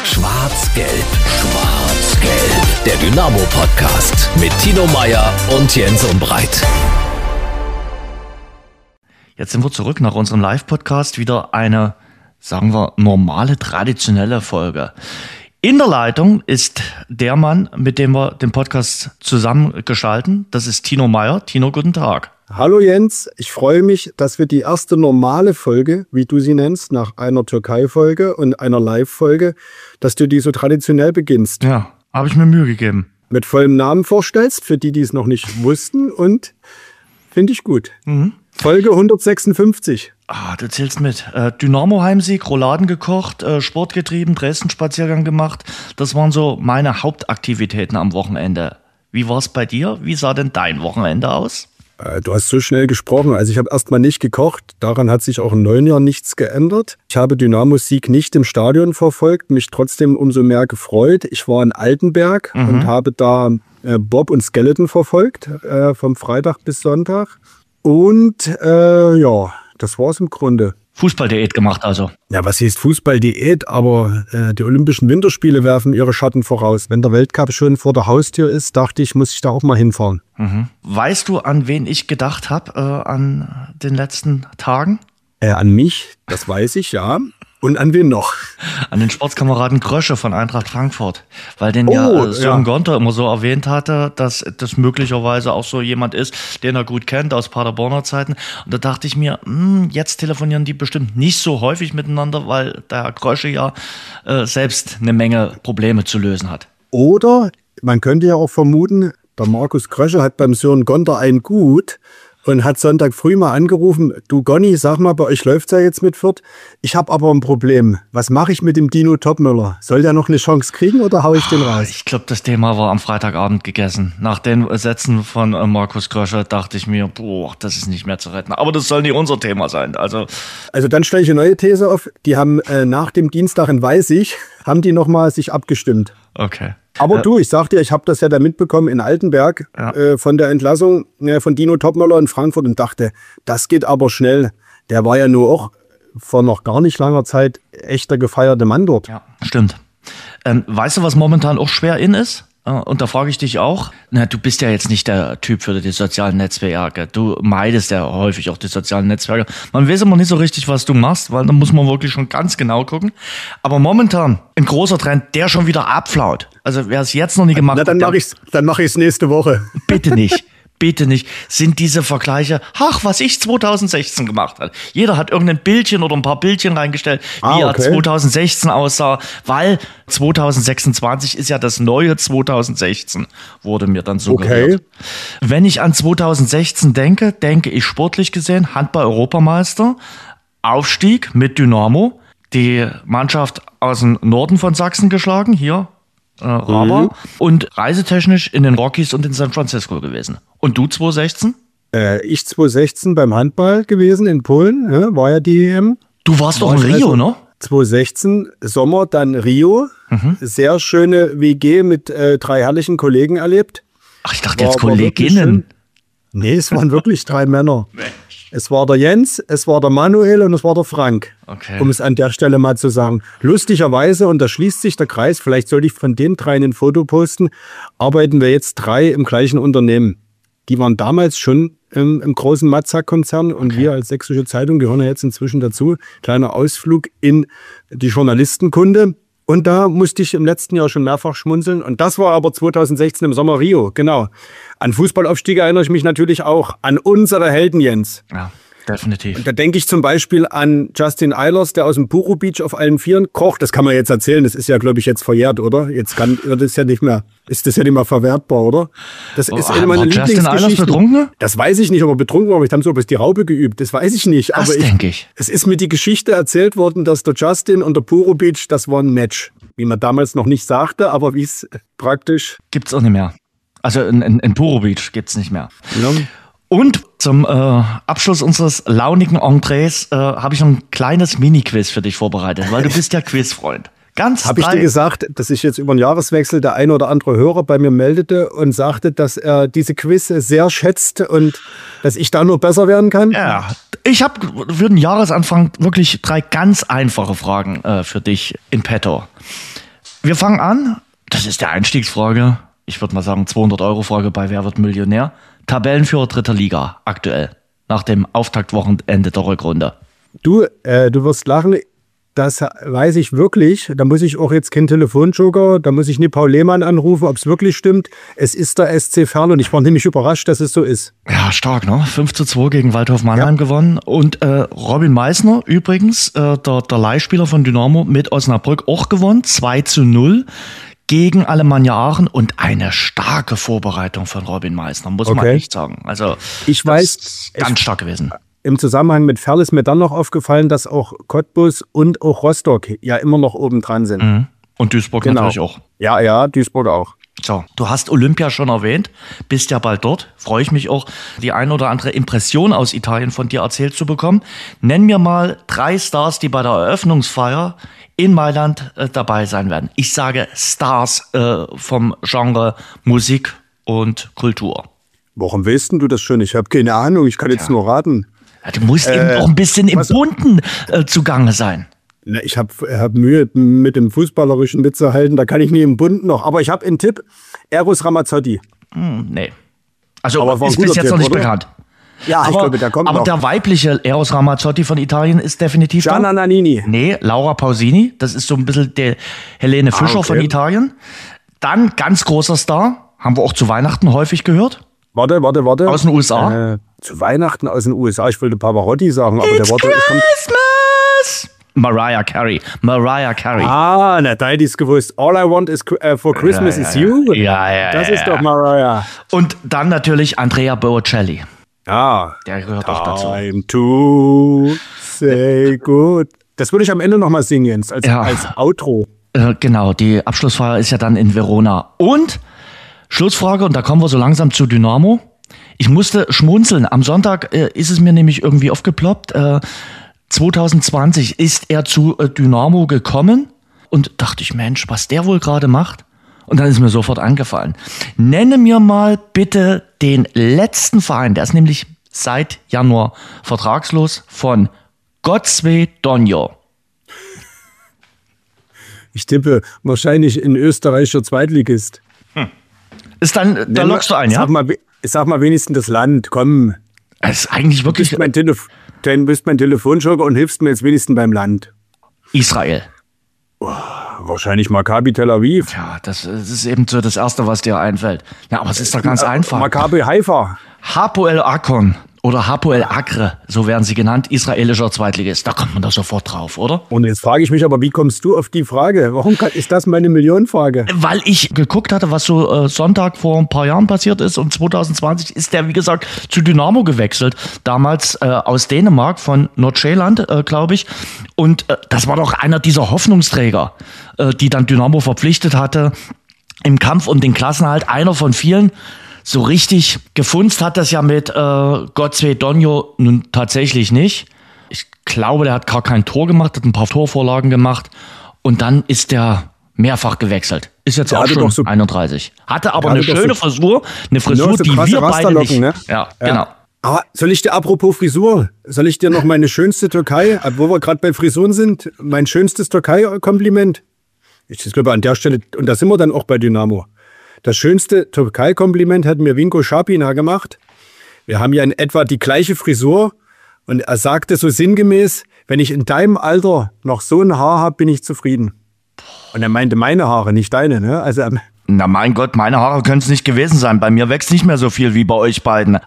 Schwarz-Gelb, Schwarz-Gelb. Der Dynamo-Podcast mit Tino Meyer und Jens Umbreit. Jetzt sind wir zurück nach unserem Live-Podcast. Wieder eine, sagen wir, normale, traditionelle Folge. In der Leitung ist der Mann, mit dem wir den Podcast zusammengestalten. Das ist Tino Meyer. Tino, guten Tag. Hallo Jens, ich freue mich, dass wir die erste normale Folge, wie du sie nennst, nach einer Türkei-Folge und einer Live-Folge, dass du die so traditionell beginnst. Ja, habe ich mir Mühe gegeben. Mit vollem Namen vorstellst, für die, die es noch nicht wussten, und finde ich gut. Folge 156. Du zählst mit. Dynamo-Heimsieg, Rouladen gekocht, Sport getrieben, Dresden-Spaziergang gemacht. Das waren so meine Hauptaktivitäten am Wochenende. Wie war es bei dir? Wie sah denn dein Wochenende aus? Du hast so schnell gesprochen. Also ich habe erstmal nicht gekocht. Daran hat sich auch im neuen Jahr nichts geändert. Ich habe Dynamos Sieg nicht im Stadion verfolgt, mich trotzdem umso mehr gefreut. Ich war in Altenberg und habe da Bob und Skeleton verfolgt, vom Freitag bis Sonntag. Und ja, das war's im Grunde. Fußballdiät gemacht also. Ja, was heißt Fußballdiät? Aber die Olympischen Winterspiele werfen ihre Schatten voraus. Wenn der Weltcup schon vor der Haustür ist, dachte ich, muss ich da auch mal hinfahren. Weißt du, an wen ich gedacht habe an den letzten Tagen? An mich, das weiß ich, ja. Und an wen noch? An den Sportskameraden Krösche von Eintracht Frankfurt. Weil den Sören Gonter immer so erwähnt hatte, dass das möglicherweise auch so jemand ist, den er gut kennt aus Paderborner Zeiten. Und da dachte ich mir, jetzt telefonieren die bestimmt nicht so häufig miteinander, weil der Herr Krösche ja selbst eine Menge Probleme zu lösen hat. Oder man könnte ja auch vermuten, der Markus Krösche hat beim Sören Gonter ein Gut und hat Sonntag früh mal angerufen, du Gonny, sag mal, bei euch läuft's ja jetzt mit Fürth. Ich habe aber ein Problem. Was mache ich mit dem Dino Topmöller? Soll der noch eine Chance kriegen oder hau ich den raus? Ich glaube, das Thema war am Freitagabend gegessen. Nach den Sätzen von Markus Krösche dachte ich mir, das ist nicht mehr zu retten. Aber das soll nicht unser Thema sein. Also dann stelle ich eine neue These auf. Die haben nach dem Dienstag in Weißig, haben die nochmal sich abgestimmt. Okay. Aber du, ich sag dir, ich habe das ja da mitbekommen in Altenberg von der Entlassung von Dino Topmöller in Frankfurt und dachte, das geht aber schnell. Der war ja nur auch vor noch gar nicht langer Zeit echter gefeierter Mann dort. Ja, stimmt. Weißt du, was momentan auch schwer in ist? Und da frage ich dich auch, du bist ja jetzt nicht der Typ für die sozialen Netzwerke. Du meidest ja häufig auch die sozialen Netzwerke. Man weiß immer nicht so richtig, was du machst, weil da muss man wirklich schon ganz genau gucken. Aber momentan ein großer Trend, der schon wieder abflaut. Also wer es jetzt noch nie gemacht hat. Dann mache ich's nächste Woche. Bitte nicht. Bitte nicht, sind diese Vergleiche, was ich 2016 gemacht habe. Jeder hat irgendein Bildchen oder ein paar Bildchen reingestellt, wie er 2016 aussah, weil 2026 ist ja das neue 2016, wurde mir dann suggeriert. Wenn ich an 2016 denke ich sportlich gesehen, Handball-Europameister, Aufstieg mit Dynamo, die Mannschaft aus dem Norden von Sachsen geschlagen, hier, Raba, und reisetechnisch in den Rockies und in San Francisco gewesen. Und du 2016? Ich 2016 beim Handball gewesen in Polen, war ja die EM. Du warst doch in Rio, ne? 2016 Sommer, dann Rio. Sehr schöne WG mit 3 herrlichen Kollegen erlebt. Ach, ich dachte jetzt Kolleginnen. Nee, es waren wirklich 3 Männer. Es war der Jens, es war der Manuel und es war der Frank. Okay. Um es an der Stelle mal zu sagen. Lustigerweise, und da schließt sich der Kreis, vielleicht sollte ich von den 3 ein Foto posten, arbeiten wir jetzt 3 im gleichen Unternehmen. Die waren damals schon im großen Matzak-Konzern und wir als Sächsische Zeitung gehören ja jetzt inzwischen dazu. Kleiner Ausflug in die Journalistenkunde. Und da musste ich im letzten Jahr schon mehrfach schmunzeln. Und das war aber 2016 im Sommer Rio, genau. An Fußballaufstieg erinnere ich mich natürlich auch. An unsere Helden, Jens. Ja, definitiv. Und da denke ich zum Beispiel an Justin Eilers, der aus dem Puro Beach auf allen Vieren kocht. Das kann man jetzt erzählen. Das ist ja, glaube ich, jetzt verjährt, oder? Ist das ja nicht mehr verwertbar, oder? Das ist eine meiner Lieblingsgeschichten. Justin Eilers betrunken? Das weiß ich nicht, ob er betrunken war, aber ich habe so bis die Raupe geübt. Das weiß ich nicht. Das denke ich. Es ist mir die Geschichte erzählt worden, dass der Justin und der Puro Beach, das war ein Match. Wie man damals noch nicht sagte, aber wie es praktisch... Gibt's auch nicht mehr. Also in Puro Beach gibt's nicht mehr. Ja. Und zum Abschluss unseres launigen Entrees habe ich noch ein kleines Mini-Quiz für dich vorbereitet, weil du bist ja Quizfreund. Habe ich dir gesagt, dass sich jetzt über den Jahreswechsel der ein oder andere Hörer bei mir meldete und sagte, dass er diese Quiz sehr schätzt und dass ich da nur besser werden kann? Ja, ich habe für den Jahresanfang wirklich 3 ganz einfache Fragen für dich in petto. Wir fangen an. Das ist der Einstiegsfrage. Ich würde mal sagen 200-Euro-Frage bei Wer wird Millionär? Tabellenführer 3. Liga aktuell. Nach dem Auftaktwochenende der Rückrunde. Du wirst lachen. Das weiß ich wirklich. Da muss ich auch jetzt keinen Telefonjoker, da muss ich nie Paul Lehmann anrufen, ob es wirklich stimmt. Es ist der SC Verl und ich war nämlich überrascht, dass es so ist. Ja, stark, ne? 5:2 gegen Waldhof Mannheim gewonnen. Und Robin Meissner übrigens, der Leihspieler von Dynamo mit Osnabrück auch gewonnen. 2:0 gegen Alemannia Aachen und eine starke Vorbereitung von Robin Meissner, muss man echt sagen. Also ich weiß, ganz stark gewesen. Im Zusammenhang mit Verl ist mir dann noch aufgefallen, dass auch Cottbus und auch Rostock ja immer noch oben dran sind. Mhm. Und Duisburg natürlich auch. Ja, Duisburg auch. So, du hast Olympia schon erwähnt, bist ja bald dort. Freue ich mich auch, die ein oder andere Impression aus Italien von dir erzählt zu bekommen. Nenn mir mal 3 Stars, die bei der Eröffnungsfeier in Mailand dabei sein werden. Ich sage Stars vom Genre Musik und Kultur. Warum weißt du das schon? Ich habe keine Ahnung, ich kann jetzt nur raten. Ja, du musst eben auch ein bisschen im Bunten zugange sein. Na, ich hab Mühe mit dem Fußballerischen mitzuhalten, da kann ich nie im Bunten noch. Aber ich habe einen Tipp, Eros Ramazzotti. Nee. Also ist bis jetzt noch nicht bekannt. Ja, ich glaube, der kommt noch. Aber der weibliche Eros Ramazzotti von Italien ist definitiv Gianna Nannini. Nee, Laura Pausini. Das ist so ein bisschen der Helene Fischer von Italien. Dann ganz großer Star, haben wir auch zu Weihnachten häufig gehört. Warte. Aus den USA. Zu Weihnachten aus den USA. Ich wollte Pavarotti sagen, aber der Worte Christmas! Mariah Carey. Ah, na, da hätte ich es gewusst. All I want is for Christmas is you. Ja. Das ist doch Mariah. Und dann natürlich Andrea Bocelli. Ja. Der gehört auch dazu. Time to say good. Das würde ich am Ende nochmal singen, Jens, als Outro. Genau, die Abschlussfeier ist ja dann in Verona. Und Schlussfrage, und da kommen wir so langsam zu Dynamo. Ich musste schmunzeln. Am Sonntag ist es mir nämlich irgendwie aufgeploppt. 2020 ist er zu Dynamo gekommen und dachte ich, Mensch, was der wohl gerade macht. Und dann ist mir sofort eingefallen. Nenne mir mal bitte den letzten Verein, der ist nämlich seit Januar vertragslos, von Godswe Donjo. Ich tippe wahrscheinlich in österreichischer Zweitligist. Ist dann, da lockst du ein, ja? Sag mal wenigstens das Land, komm. Es ist eigentlich wirklich... Du bist mein Telefonjoker und hilfst mir jetzt wenigstens beim Land. Israel. Oh, wahrscheinlich Maccabi Tel Aviv. Ja, das ist eben so das Erste, was dir einfällt. Ja, aber es ist doch ganz einfach. Maccabi Haifa. Hapoel Akon oder Hapoel Akre, so werden sie genannt, israelischer Zweitligist. Da kommt man doch sofort drauf, oder? Und jetzt frage ich mich aber, wie kommst du auf die Frage? Warum ist das meine Millionenfrage? Weil ich geguckt hatte, was so Sonntag vor ein paar Jahren passiert ist, und 2020 ist der, wie gesagt, zu Dynamo gewechselt. Damals aus Dänemark, von Nordsjælland, glaube ich. Und das war doch einer dieser Hoffnungsträger, die dann Dynamo verpflichtet hatte im Kampf um den Klassenerhalt. Einer von vielen. So richtig gefunzt hat das ja mit Godswe Donjo nun tatsächlich nicht. Ich glaube, der hat gar kein Tor gemacht, hat ein paar Torvorlagen gemacht und dann ist der mehrfach gewechselt. Ist jetzt auch schon so 31. Hatte aber eine schöne Frisur, die wir beide nicht... Ne? Ja, genau. Aber soll ich dir, apropos Frisur, noch meine schönste Türkei, wo wir gerade bei Frisuren sind, mein schönstes Türkei-Kompliment? Ich glaube an der Stelle, und da sind wir dann auch bei Dynamo. Das schönste Türkei-Kompliment hat mir Vinko Schapina gemacht. Wir haben ja in etwa die gleiche Frisur. Und er sagte so sinngemäß, wenn ich in deinem Alter noch so ein Haar habe, bin ich zufrieden. Und er meinte meine Haare, nicht deine, ne? Also, na mein Gott, meine Haare können es nicht gewesen sein. Bei mir wächst nicht mehr so viel wie bei euch beiden.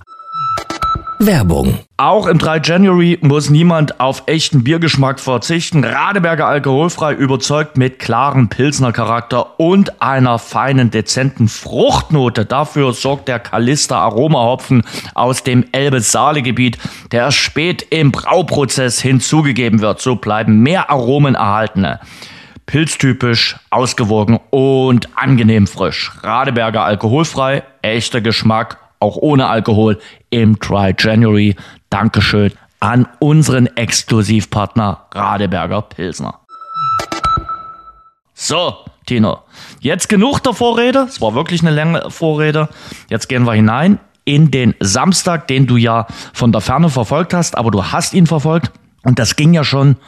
Werbung. Auch im 3 January muss niemand auf echten Biergeschmack verzichten. Radeberger alkoholfrei, überzeugt mit klarem Pilsner Charakter und einer feinen, dezenten Fruchtnote. Dafür sorgt der Kalista Aromahopfen aus dem Elbe-Saale-Gebiet, der erst spät im Brauprozess hinzugegeben wird. So bleiben mehr Aromen erhalten. Pilztypisch, ausgewogen und angenehm frisch. Radeberger alkoholfrei, echter Geschmack, auch ohne Alkohol im Dry January. Dankeschön an unseren Exklusivpartner Radeberger Pilsner. So, Tino, jetzt genug der Vorrede. Es war wirklich eine lange Vorrede. Jetzt gehen wir hinein in den Samstag, den du ja von der Ferne verfolgt hast, aber du hast ihn verfolgt. Und das ging ja schon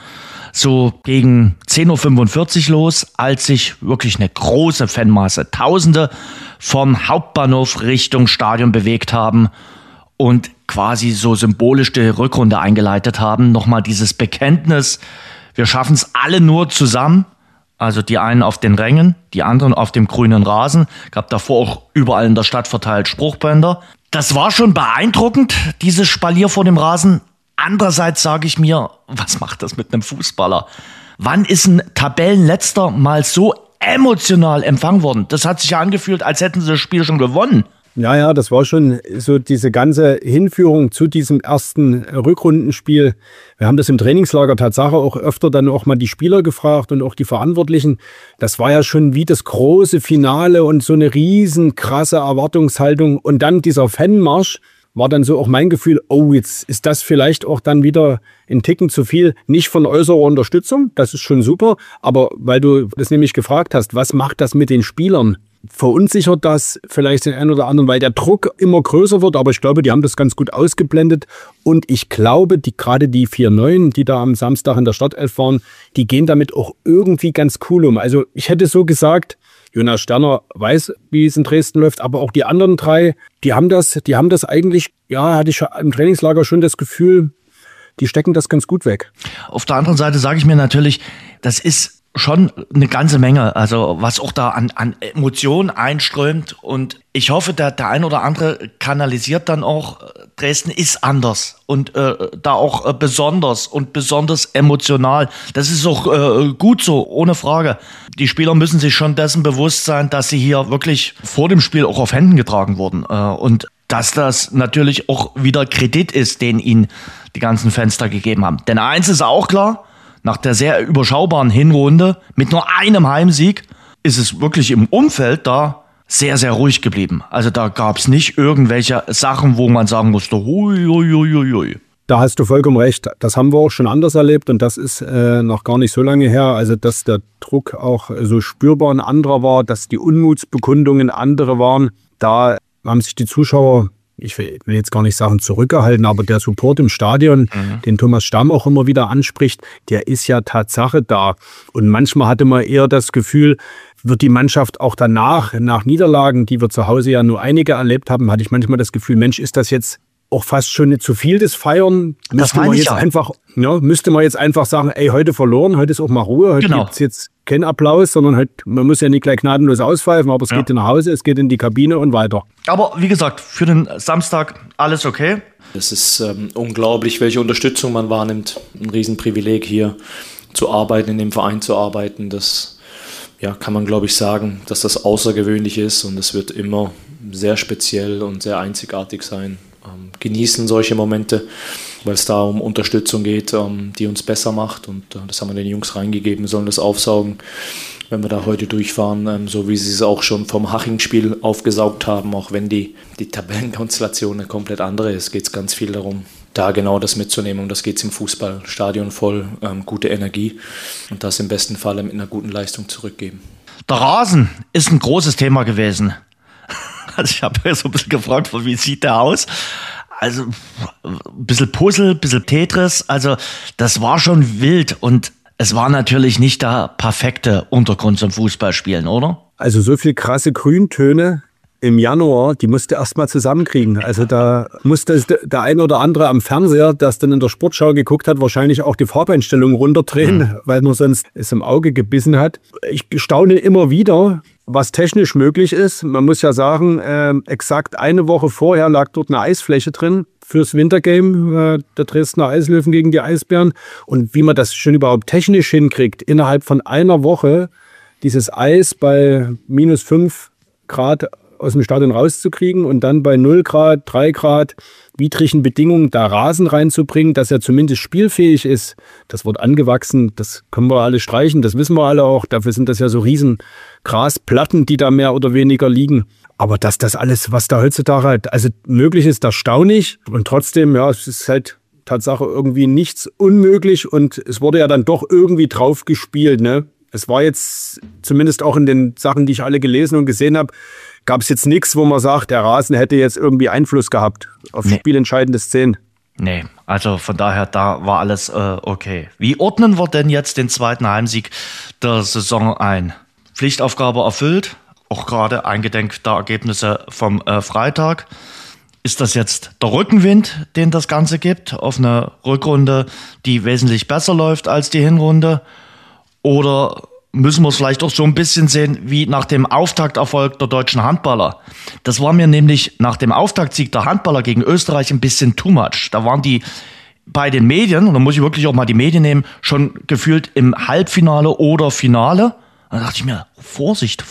so gegen 10.45 Uhr los, als sich wirklich eine große Fanmasse, Tausende vom Hauptbahnhof Richtung Stadion bewegt haben und quasi so symbolisch die Rückrunde eingeleitet haben. Nochmal dieses Bekenntnis, wir schaffen es alle nur zusammen. Also die einen auf den Rängen, die anderen auf dem grünen Rasen. Gab davor auch überall in der Stadt verteilt Spruchbänder. Das war schon beeindruckend, dieses Spalier vor dem Rasen. Andererseits sage ich mir, was macht das mit einem Fußballer? Wann ist ein Tabellenletzter mal so emotional empfangen worden? Das hat sich ja angefühlt, als hätten sie das Spiel schon gewonnen. Ja, das war schon so diese ganze Hinführung zu diesem ersten Rückrundenspiel. Wir haben das im Trainingslager Tatsache auch öfter dann auch mal die Spieler gefragt und auch die Verantwortlichen. Das war ja schon wie das große Finale und so eine riesen krasse Erwartungshaltung. Und dann dieser Fanmarsch war dann so auch mein Gefühl, oh, jetzt ist das vielleicht auch dann wieder ein Ticken zu viel. Nicht von äußerer Unterstützung, das ist schon super. Aber weil du das nämlich gefragt hast, was macht das mit den Spielern? Verunsichert das vielleicht den einen oder anderen, weil der Druck immer größer wird. Aber ich glaube, die haben das ganz gut ausgeblendet. Und ich glaube, gerade die 4 Neuen, die da am Samstag in der Startelf waren, die gehen damit auch irgendwie ganz cool um. Also ich hätte so gesagt, Jonas Sterner weiß, wie es in Dresden läuft, aber auch die anderen 3, die haben das eigentlich, ja, hatte ich im Trainingslager schon das Gefühl, die stecken das ganz gut weg. Auf der anderen Seite sage ich mir natürlich, das ist schon eine ganze Menge, also was auch da an Emotionen einströmt, und ich hoffe, der ein oder andere kanalisiert dann auch, Dresden ist anders und da auch besonders emotional. Das ist auch gut so, ohne Frage. Die Spieler müssen sich schon dessen bewusst sein, dass sie hier wirklich vor dem Spiel auch auf Händen getragen wurden und dass das natürlich auch wieder Kredit ist, den ihnen die ganzen Fans da gegeben haben. Denn eins ist auch klar: Nach der sehr überschaubaren Hinrunde mit nur einem Heimsieg ist es wirklich im Umfeld da sehr, sehr ruhig geblieben. Also da gab es nicht irgendwelche Sachen, wo man sagen musste, hui, hui, hui, hui. Da hast du vollkommen recht. Das haben wir auch schon anders erlebt und das ist noch gar nicht so lange her. Also dass der Druck auch so spürbar ein anderer war, dass die Unmutsbekundungen andere waren. Da haben sich die Zuschauer, ich will jetzt gar nicht sagen zurückgehalten, aber der Support im Stadion, den Thomas Stamm auch immer wieder anspricht, der ist ja Tatsache da. Und manchmal hatte man eher das Gefühl, wird die Mannschaft auch danach, nach Niederlagen, die wir zu Hause ja nur einige erlebt haben, hatte ich manchmal das Gefühl, Mensch, ist das jetzt auch fast schon zu viel des Feiern? Müsste man jetzt einfach sagen, ey, heute verloren, heute ist auch mal Ruhe, heute gibt es jetzt keinen Applaus, sondern man muss ja nicht gleich gnadenlos auspfeifen, aber es geht nach Hause, es geht in die Kabine und weiter. Aber wie gesagt, für den Samstag alles okay. Es ist unglaublich, welche Unterstützung man wahrnimmt. Ein Riesenprivileg, hier zu arbeiten, in dem Verein zu arbeiten. Das kann man, glaube ich, sagen, dass das außergewöhnlich ist und es wird immer sehr speziell und sehr einzigartig sein. Genießen solche Momente, weil es da um Unterstützung geht, die uns besser macht, und das haben wir den Jungs reingegeben, sollen das aufsaugen, wenn wir da heute durchfahren, so wie sie es auch schon vom Haching-Spiel aufgesaugt haben, auch wenn die Tabellenkonstellation eine komplett andere ist, geht es ganz viel darum, da genau das mitzunehmen, und das geht es im Fußball, Stadion voll, gute Energie und das im besten Fall mit einer guten Leistung zurückgeben. Der Rasen ist ein großes Thema gewesen. Also ich habe ja so ein bisschen gefragt, wie sieht der aus? Also ein bisschen Puzzle, ein bisschen Tetris, also das war schon wild und es war natürlich nicht der perfekte Untergrund zum Fußballspielen, oder? Also so viel krasse Grüntöne im Januar, die musste erst mal zusammenkriegen. Also da musste der ein oder andere am Fernseher, das dann in der Sportschau geguckt hat, wahrscheinlich auch die Farbeinstellung runterdrehen, weil man sonst es im Auge gebissen hat. Ich staune immer wieder, was technisch möglich ist. Man muss ja sagen, exakt eine Woche vorher lag dort eine Eisfläche drin fürs Wintergame der Dresdner Eislöwen gegen die Eisbären. Und wie man das schon überhaupt technisch hinkriegt, innerhalb von einer Woche dieses Eis bei -5 Grad aus dem Stadion rauszukriegen und dann bei 0 Grad, 3 Grad widrigen Bedingungen da Rasen reinzubringen, dass er zumindest spielfähig ist. Das Wort angewachsen, das können wir alle streichen, das wissen wir alle auch. Dafür sind das ja so riesen Grasplatten, die da mehr oder weniger liegen. Aber dass das alles, was da heutzutage halt, also möglich ist, erstaunlich. Und trotzdem, ja, es ist halt Tatsache irgendwie nichts unmöglich und es wurde ja dann doch irgendwie drauf gespielt, ne? Es war jetzt, zumindest auch in den Sachen, die ich alle gelesen und gesehen habe, gab es jetzt nichts, wo man sagt, der Rasen hätte jetzt irgendwie Einfluss gehabt auf spielentscheidende Szenen. Nee, also von daher, da war alles okay. Wie ordnen wir denn jetzt den zweiten Heimsieg der Saison ein? Pflichtaufgabe erfüllt, auch gerade eingedenk der Ergebnisse vom Freitag. Ist das jetzt der Rückenwind, den das Ganze gibt, auf eine Rückrunde, die wesentlich besser läuft als die Hinrunde? Oder müssen wir es vielleicht auch so ein bisschen sehen wie nach dem Auftakterfolg der deutschen Handballer? Das war mir nämlich nach dem Auftaktsieg der Handballer gegen Österreich ein bisschen too much. Da waren die bei den Medien, und da muss ich wirklich auch mal die Medien nehmen, schon gefühlt im Halbfinale oder Finale. Da dachte ich mir, Vorsicht.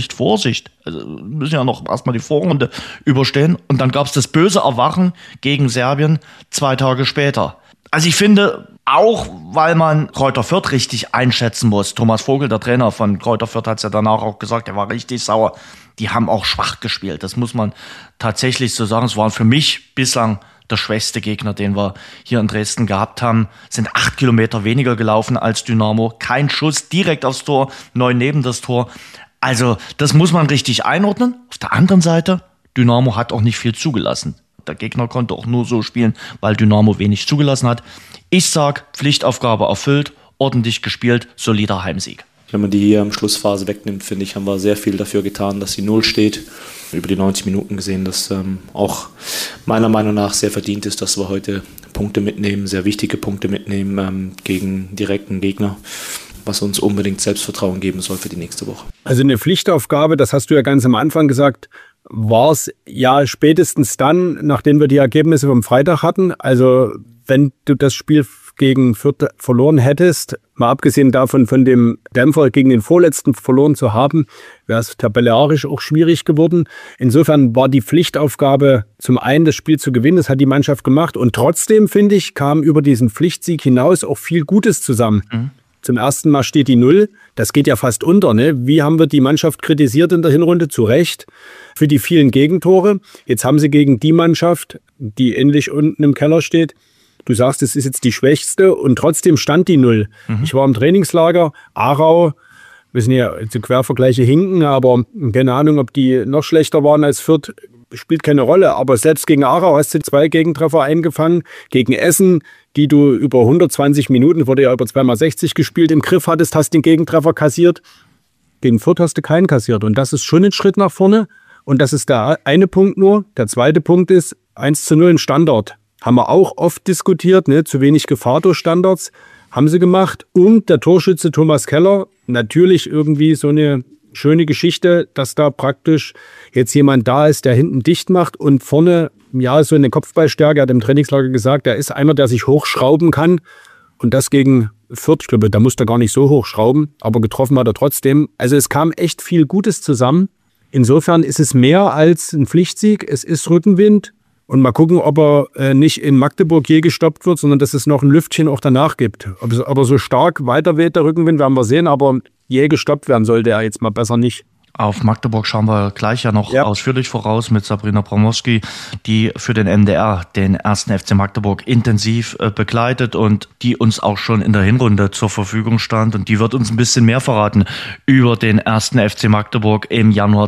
Also müssen ja noch erstmal die Vorrunde überstehen. Und dann gab es das böse Erwachen gegen Serbien 2 Tage später. Also ich finde, auch weil man Kräuter Fürth richtig einschätzen muss. Thomas Vogel, der Trainer von Kräuter Fürth, hat es ja danach auch gesagt, er war richtig sauer. Die haben auch schwach gespielt. Das muss man tatsächlich so sagen. Es waren für mich bislang der schwächste Gegner, den wir hier in Dresden gehabt haben. Sind 8 Kilometer weniger gelaufen als Dynamo. Kein Schuss direkt aufs Tor, 9 neben das Tor. Also das muss man richtig einordnen. Auf der anderen Seite, Dynamo hat auch nicht viel zugelassen. Der Gegner konnte auch nur so spielen, weil Dynamo wenig zugelassen hat. Ich sag, Pflichtaufgabe erfüllt, ordentlich gespielt, solider Heimsieg. Wenn man die hier im Schlussphase wegnimmt, finde ich, haben wir sehr viel dafür getan, dass die 0 steht. Über die 90 Minuten gesehen, dass auch meiner Meinung nach sehr verdient ist, dass wir heute Punkte mitnehmen, sehr wichtige Punkte mitnehmen gegen direkten Gegner, was uns unbedingt Selbstvertrauen geben soll für die nächste Woche. Also eine Pflichtaufgabe, das hast du ja ganz am Anfang gesagt, war es ja spätestens dann, nachdem wir die Ergebnisse vom Freitag hatten. Also wenn du das Spiel gegen Fürth verloren hättest, mal abgesehen davon von dem Dämpfer gegen den Vorletzten verloren zu haben, wäre es tabellarisch auch schwierig geworden. Insofern war die Pflichtaufgabe zum einen das Spiel zu gewinnen, das hat die Mannschaft gemacht und trotzdem, finde ich, kam über diesen Pflichtsieg hinaus auch viel Gutes zusammen. Zum ersten Mal steht die 0. Das geht ja fast unter, ne? Wie haben wir die Mannschaft kritisiert in der Hinrunde? Zu Recht. Für die vielen Gegentore. Jetzt haben sie gegen die Mannschaft, die ähnlich unten im Keller steht. Du sagst, es ist jetzt die schwächste und trotzdem stand die 0. Ich war im Trainingslager, Aarau, wir sind ja zu Quervergleiche hinken, aber keine Ahnung, ob die noch schlechter waren als Fürth, spielt keine Rolle. Aber selbst gegen Aarau hast du 2 Gegentreffer eingefangen. Gegen Essen, die du über 120 Minuten, wurde ja über 2x60 gespielt, im Griff hattest, hast den Gegentreffer kassiert. Gegen Fürth hast du keinen kassiert. Und das ist schon ein Schritt nach vorne. Und das ist der eine Punkt nur. Der zweite Punkt ist 1:0 in Standard. Haben wir auch oft diskutiert, ne? Zu wenig Gefahr durch Standards. Haben sie gemacht. Und der Torschütze Thomas Keller, natürlich irgendwie so eine schöne Geschichte, dass da praktisch jetzt jemand da ist, der hinten dicht macht und vorne, ja, so eine Kopfballstärke, er hat im Trainingslager gesagt, er ist einer, der sich hochschrauben kann. Und das gegen Fürth, ich glaube, da musste er gar nicht so hochschrauben, aber getroffen hat er trotzdem. Also es kam echt viel Gutes zusammen. Insofern ist es mehr als ein Pflichtsieg, es ist Rückenwind. Und mal gucken, ob er nicht in Magdeburg je gestoppt wird, sondern dass es noch ein Lüftchen auch danach gibt. Ob er so stark weiterweht, der Rückenwind, werden wir sehen. Aber je gestoppt werden sollte er jetzt mal besser nicht. Auf Magdeburg schauen wir gleich ja noch ausführlich voraus mit Sabrina Bramowski, die für den MDR den 1. FC Magdeburg intensiv begleitet und die uns auch schon in der Hinrunde zur Verfügung stand. Und die wird uns ein bisschen mehr verraten über den 1. FC Magdeburg im Januar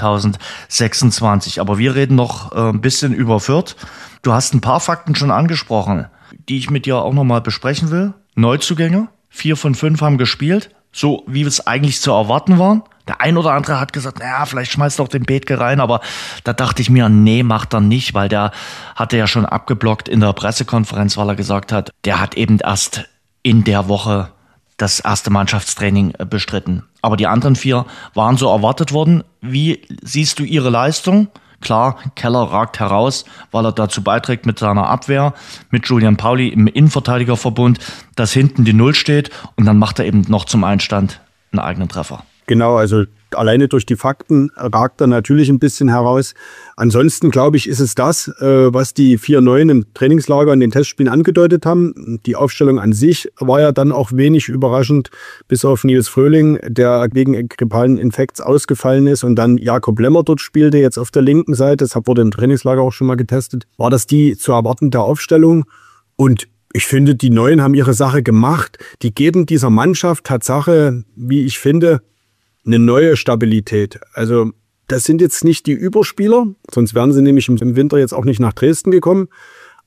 2026. Aber wir reden noch ein bisschen über Fürth. Du hast ein paar Fakten schon angesprochen, die ich mit dir auch nochmal besprechen will. Neuzugänge, 4 von 5 haben gespielt, so wie es eigentlich zu erwarten war. Der ein oder andere hat gesagt, naja, vielleicht schmeißt doch den Bethke rein, aber da dachte ich mir, nee, macht er nicht, weil der hatte ja schon abgeblockt in der Pressekonferenz, weil er gesagt hat, der hat eben erst in der Woche das erste Mannschaftstraining bestritten. Aber die anderen 4 waren so erwartet worden. Wie siehst du ihre Leistung? Klar, Keller ragt heraus, weil er dazu beiträgt mit seiner Abwehr, mit Julian Pauli im Innenverteidigerverbund, dass hinten die 0 steht und dann macht er eben noch zum Einstand einen eigenen Treffer. Genau, also alleine durch die Fakten ragt er natürlich ein bisschen heraus. Ansonsten, glaube ich, ist es das, was die 4 Neuen im Trainingslager in den Testspielen angedeutet haben. Die Aufstellung an sich war ja dann auch wenig überraschend, bis auf Nils Fröhling, der wegen grippalen Infekts ausgefallen ist und dann Jakob Lemmer dort spielte, jetzt auf der linken Seite. Das wurde im Trainingslager auch schon mal getestet. War das die zu erwartende Aufstellung? Und ich finde, die Neuen haben ihre Sache gemacht. Die geben dieser Mannschaft Tatsache, wie ich finde, eine neue Stabilität. Also das sind jetzt nicht die Überspieler, sonst wären sie nämlich im Winter jetzt auch nicht nach Dresden gekommen.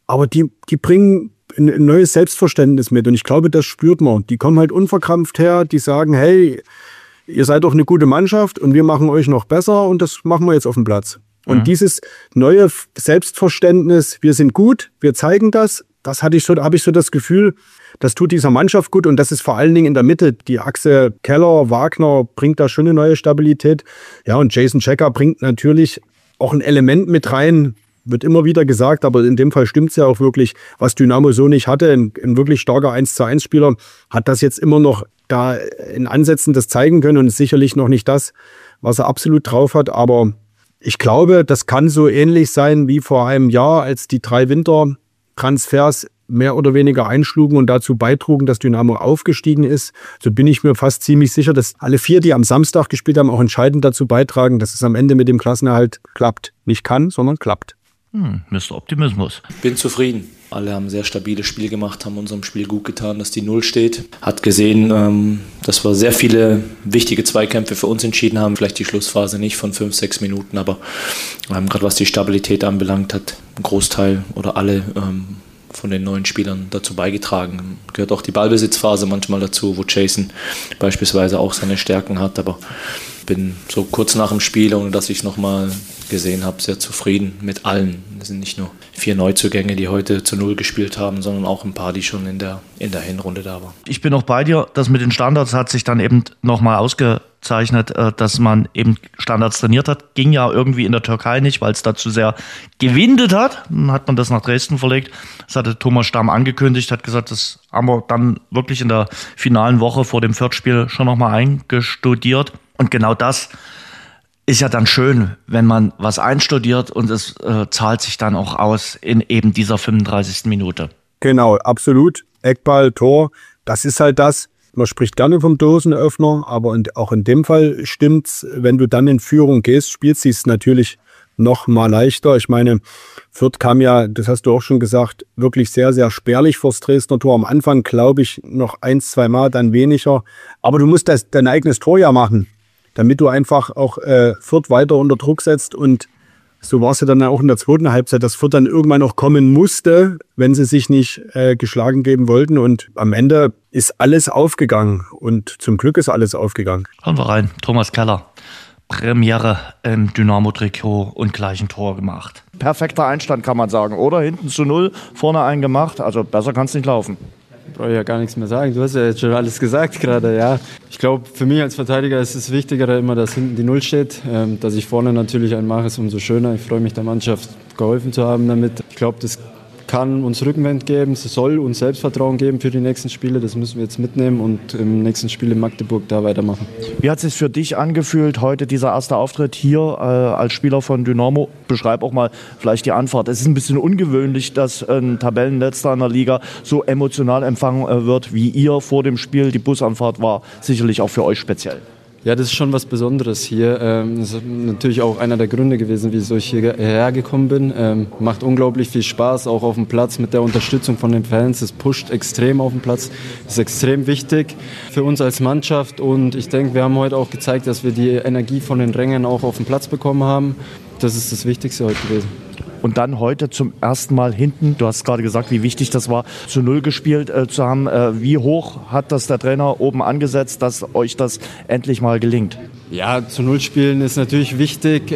aber die bringen ein neues Selbstverständnis mit. Und ich glaube, das spürt man. Die kommen halt unverkrampft her, die sagen, hey, ihr seid doch eine gute Mannschaft und wir machen euch noch besser und das machen wir jetzt auf dem Platz. Und dieses neue Selbstverständnis, wir sind gut, wir zeigen das, habe ich so das Gefühl, das tut dieser Mannschaft gut und das ist vor allen Dingen in der Mitte. Die Achse Keller, Wagner bringt da schon eine neue Stabilität. Ja, und Jason Checker bringt natürlich auch ein Element mit rein, wird immer wieder gesagt, aber in dem Fall stimmt es ja auch wirklich, was Dynamo so nicht hatte. Ein wirklich starker 1:1-Spieler hat das jetzt immer noch da in Ansätzen das zeigen können und ist sicherlich noch nicht das, was er absolut drauf hat, aber ich glaube, das kann so ähnlich sein wie vor einem Jahr, als die 3 Wintertransfers mehr oder weniger einschlugen und dazu beitrugen, dass Dynamo aufgestiegen ist. So bin ich mir fast ziemlich sicher, dass alle 4, die am Samstag gespielt haben, auch entscheidend dazu beitragen, dass es am Ende mit dem Klassenerhalt klappt. Nicht kann, sondern klappt. Mr. Optimismus. Bin zufrieden. Alle haben ein sehr stabiles Spiel gemacht, haben unserem Spiel gut getan, dass die 0 steht. Hat gesehen, dass wir sehr viele wichtige Zweikämpfe für uns entschieden haben. Vielleicht die Schlussphase nicht von 5-6 Minuten, aber gerade was die Stabilität anbelangt, hat ein Großteil oder alle von den neuen Spielern dazu beigetragen. Gehört auch die Ballbesitzphase manchmal dazu, wo Jason beispielsweise auch seine Stärken hat, aber bin so kurz nach dem Spiel, ohne dass ich es nochmal gesehen habe, sehr zufrieden mit allen. Es sind nicht nur 4 Neuzugänge, die heute zu 0 gespielt haben, sondern auch ein paar, die schon in der Hinrunde da waren. Ich bin auch bei dir, das mit den Standards hat sich dann eben nochmal ausgezeichnet, dass man eben Standards trainiert hat. Ging ja irgendwie in der Türkei nicht, weil es dazu sehr gewindet hat. Dann hat man das nach Dresden verlegt. Das hatte Thomas Stamm angekündigt, hat gesagt, das haben wir dann wirklich in der finalen Woche vor dem Viertspiel schon nochmal eingestudiert. Und genau das ist ja dann schön, wenn man was einstudiert und es zahlt sich dann auch aus in eben dieser 35. Minute. Genau, absolut. Eckball, Tor, das ist halt das. Man spricht gerne vom Dosenöffner, aber auch in dem Fall stimmt's. Wenn du dann in Führung gehst, spielst du es natürlich noch mal leichter. Ich meine, Fürth kam ja, das hast du auch schon gesagt, wirklich sehr, sehr spärlich vors Dresdner Tor. Am Anfang, glaube ich, noch 1-2 Mal, dann weniger. Aber du musst dein eigenes Tor ja machen, damit du einfach auch Fürth weiter unter Druck setzt. Und so war es ja dann auch in der zweiten Halbzeit, dass Fürth dann irgendwann noch kommen musste, wenn sie sich nicht geschlagen geben wollten. Und am Ende ist alles aufgegangen. Und zum Glück ist alles aufgegangen. Schauen wir rein. Thomas Keller, Premiere im Dynamo-Trikot und gleich ein Tor gemacht. Perfekter Einstand, kann man sagen, oder? Hinten zu 0, vorne einen gemacht. Also besser kann es nicht laufen. Brauche ich ja gar nichts mehr sagen. Du hast ja jetzt schon alles gesagt gerade, ja. Ich glaube, für mich als Verteidiger ist es wichtiger immer, dass hinten die 0 steht. Dass ich vorne natürlich einen mache, ist umso schöner. Ich freue mich, der Mannschaft geholfen zu haben damit. Ich glaube, das kann uns Rückenwind geben, es soll uns Selbstvertrauen geben für die nächsten Spiele. Das müssen wir jetzt mitnehmen und im nächsten Spiel in Magdeburg da weitermachen. Wie hat es sich für dich angefühlt, heute dieser erste Auftritt hier als Spieler von Dynamo? Beschreib auch mal vielleicht die Anfahrt. Es ist ein bisschen ungewöhnlich, dass ein Tabellenletzter in der Liga so emotional empfangen wird wie ihr vor dem Spiel. Die Busanfahrt war sicherlich auch für euch speziell. Ja, das ist schon was Besonderes hier. Das ist natürlich auch einer der Gründe gewesen, wieso ich hierher gekommen bin. Macht unglaublich viel Spaß, auch auf dem Platz mit der Unterstützung von den Fans. Es pusht extrem auf dem Platz. Das ist extrem wichtig für uns als Mannschaft. Und ich denke, wir haben heute auch gezeigt, dass wir die Energie von den Rängen auch auf dem Platz bekommen haben. Das ist das Wichtigste heute gewesen. Und dann heute zum ersten Mal hinten, du hast gerade gesagt, wie wichtig das war, zu 0 gespielt zu haben. Wie hoch hat das der Trainer oben angesetzt, dass euch das endlich mal gelingt? Ja, zu 0 spielen ist natürlich wichtig,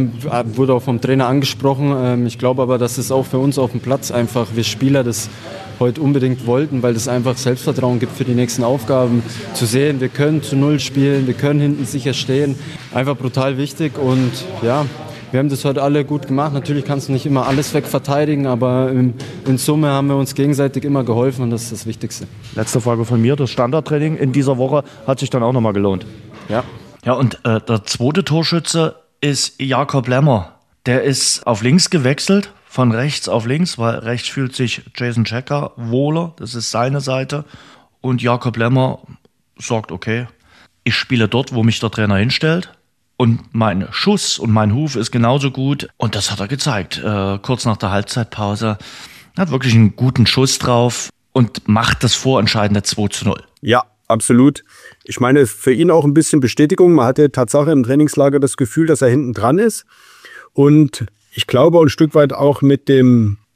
wurde auch vom Trainer angesprochen. Ich glaube aber, dass es auch für uns auf dem Platz einfach, wir Spieler das heute unbedingt wollten, weil das einfach Selbstvertrauen gibt für die nächsten Aufgaben. Zu sehen, wir können zu 0 spielen, wir können hinten sicher stehen. Einfach brutal wichtig und ja, wir haben das heute alle gut gemacht. Natürlich kannst du nicht immer alles wegverteidigen, aber in Summe haben wir uns gegenseitig immer geholfen und das ist das Wichtigste. Letzte Frage von mir. Das Standardtraining in dieser Woche hat sich dann auch nochmal gelohnt. Ja. Ja, und der zweite Torschütze ist Jakob Lemmer. Der ist auf links gewechselt, von rechts auf links, weil rechts fühlt sich Jason Checker wohler. Das ist seine Seite. Und Jakob Lemmer sagt, okay, ich spiele dort, wo mich der Trainer hinstellt. Und mein Schuss und mein Huf ist genauso gut. Und das hat er gezeigt. Kurz nach der Halbzeitpause. Er hat wirklich einen guten Schuss drauf und macht das vorentscheidende 2:0. Ja, absolut. Ich meine, für ihn auch ein bisschen Bestätigung. Man hatte Tatsache im Trainingslager das Gefühl, dass er hinten dran ist. Und ich glaube ein Stück weit auch mit dem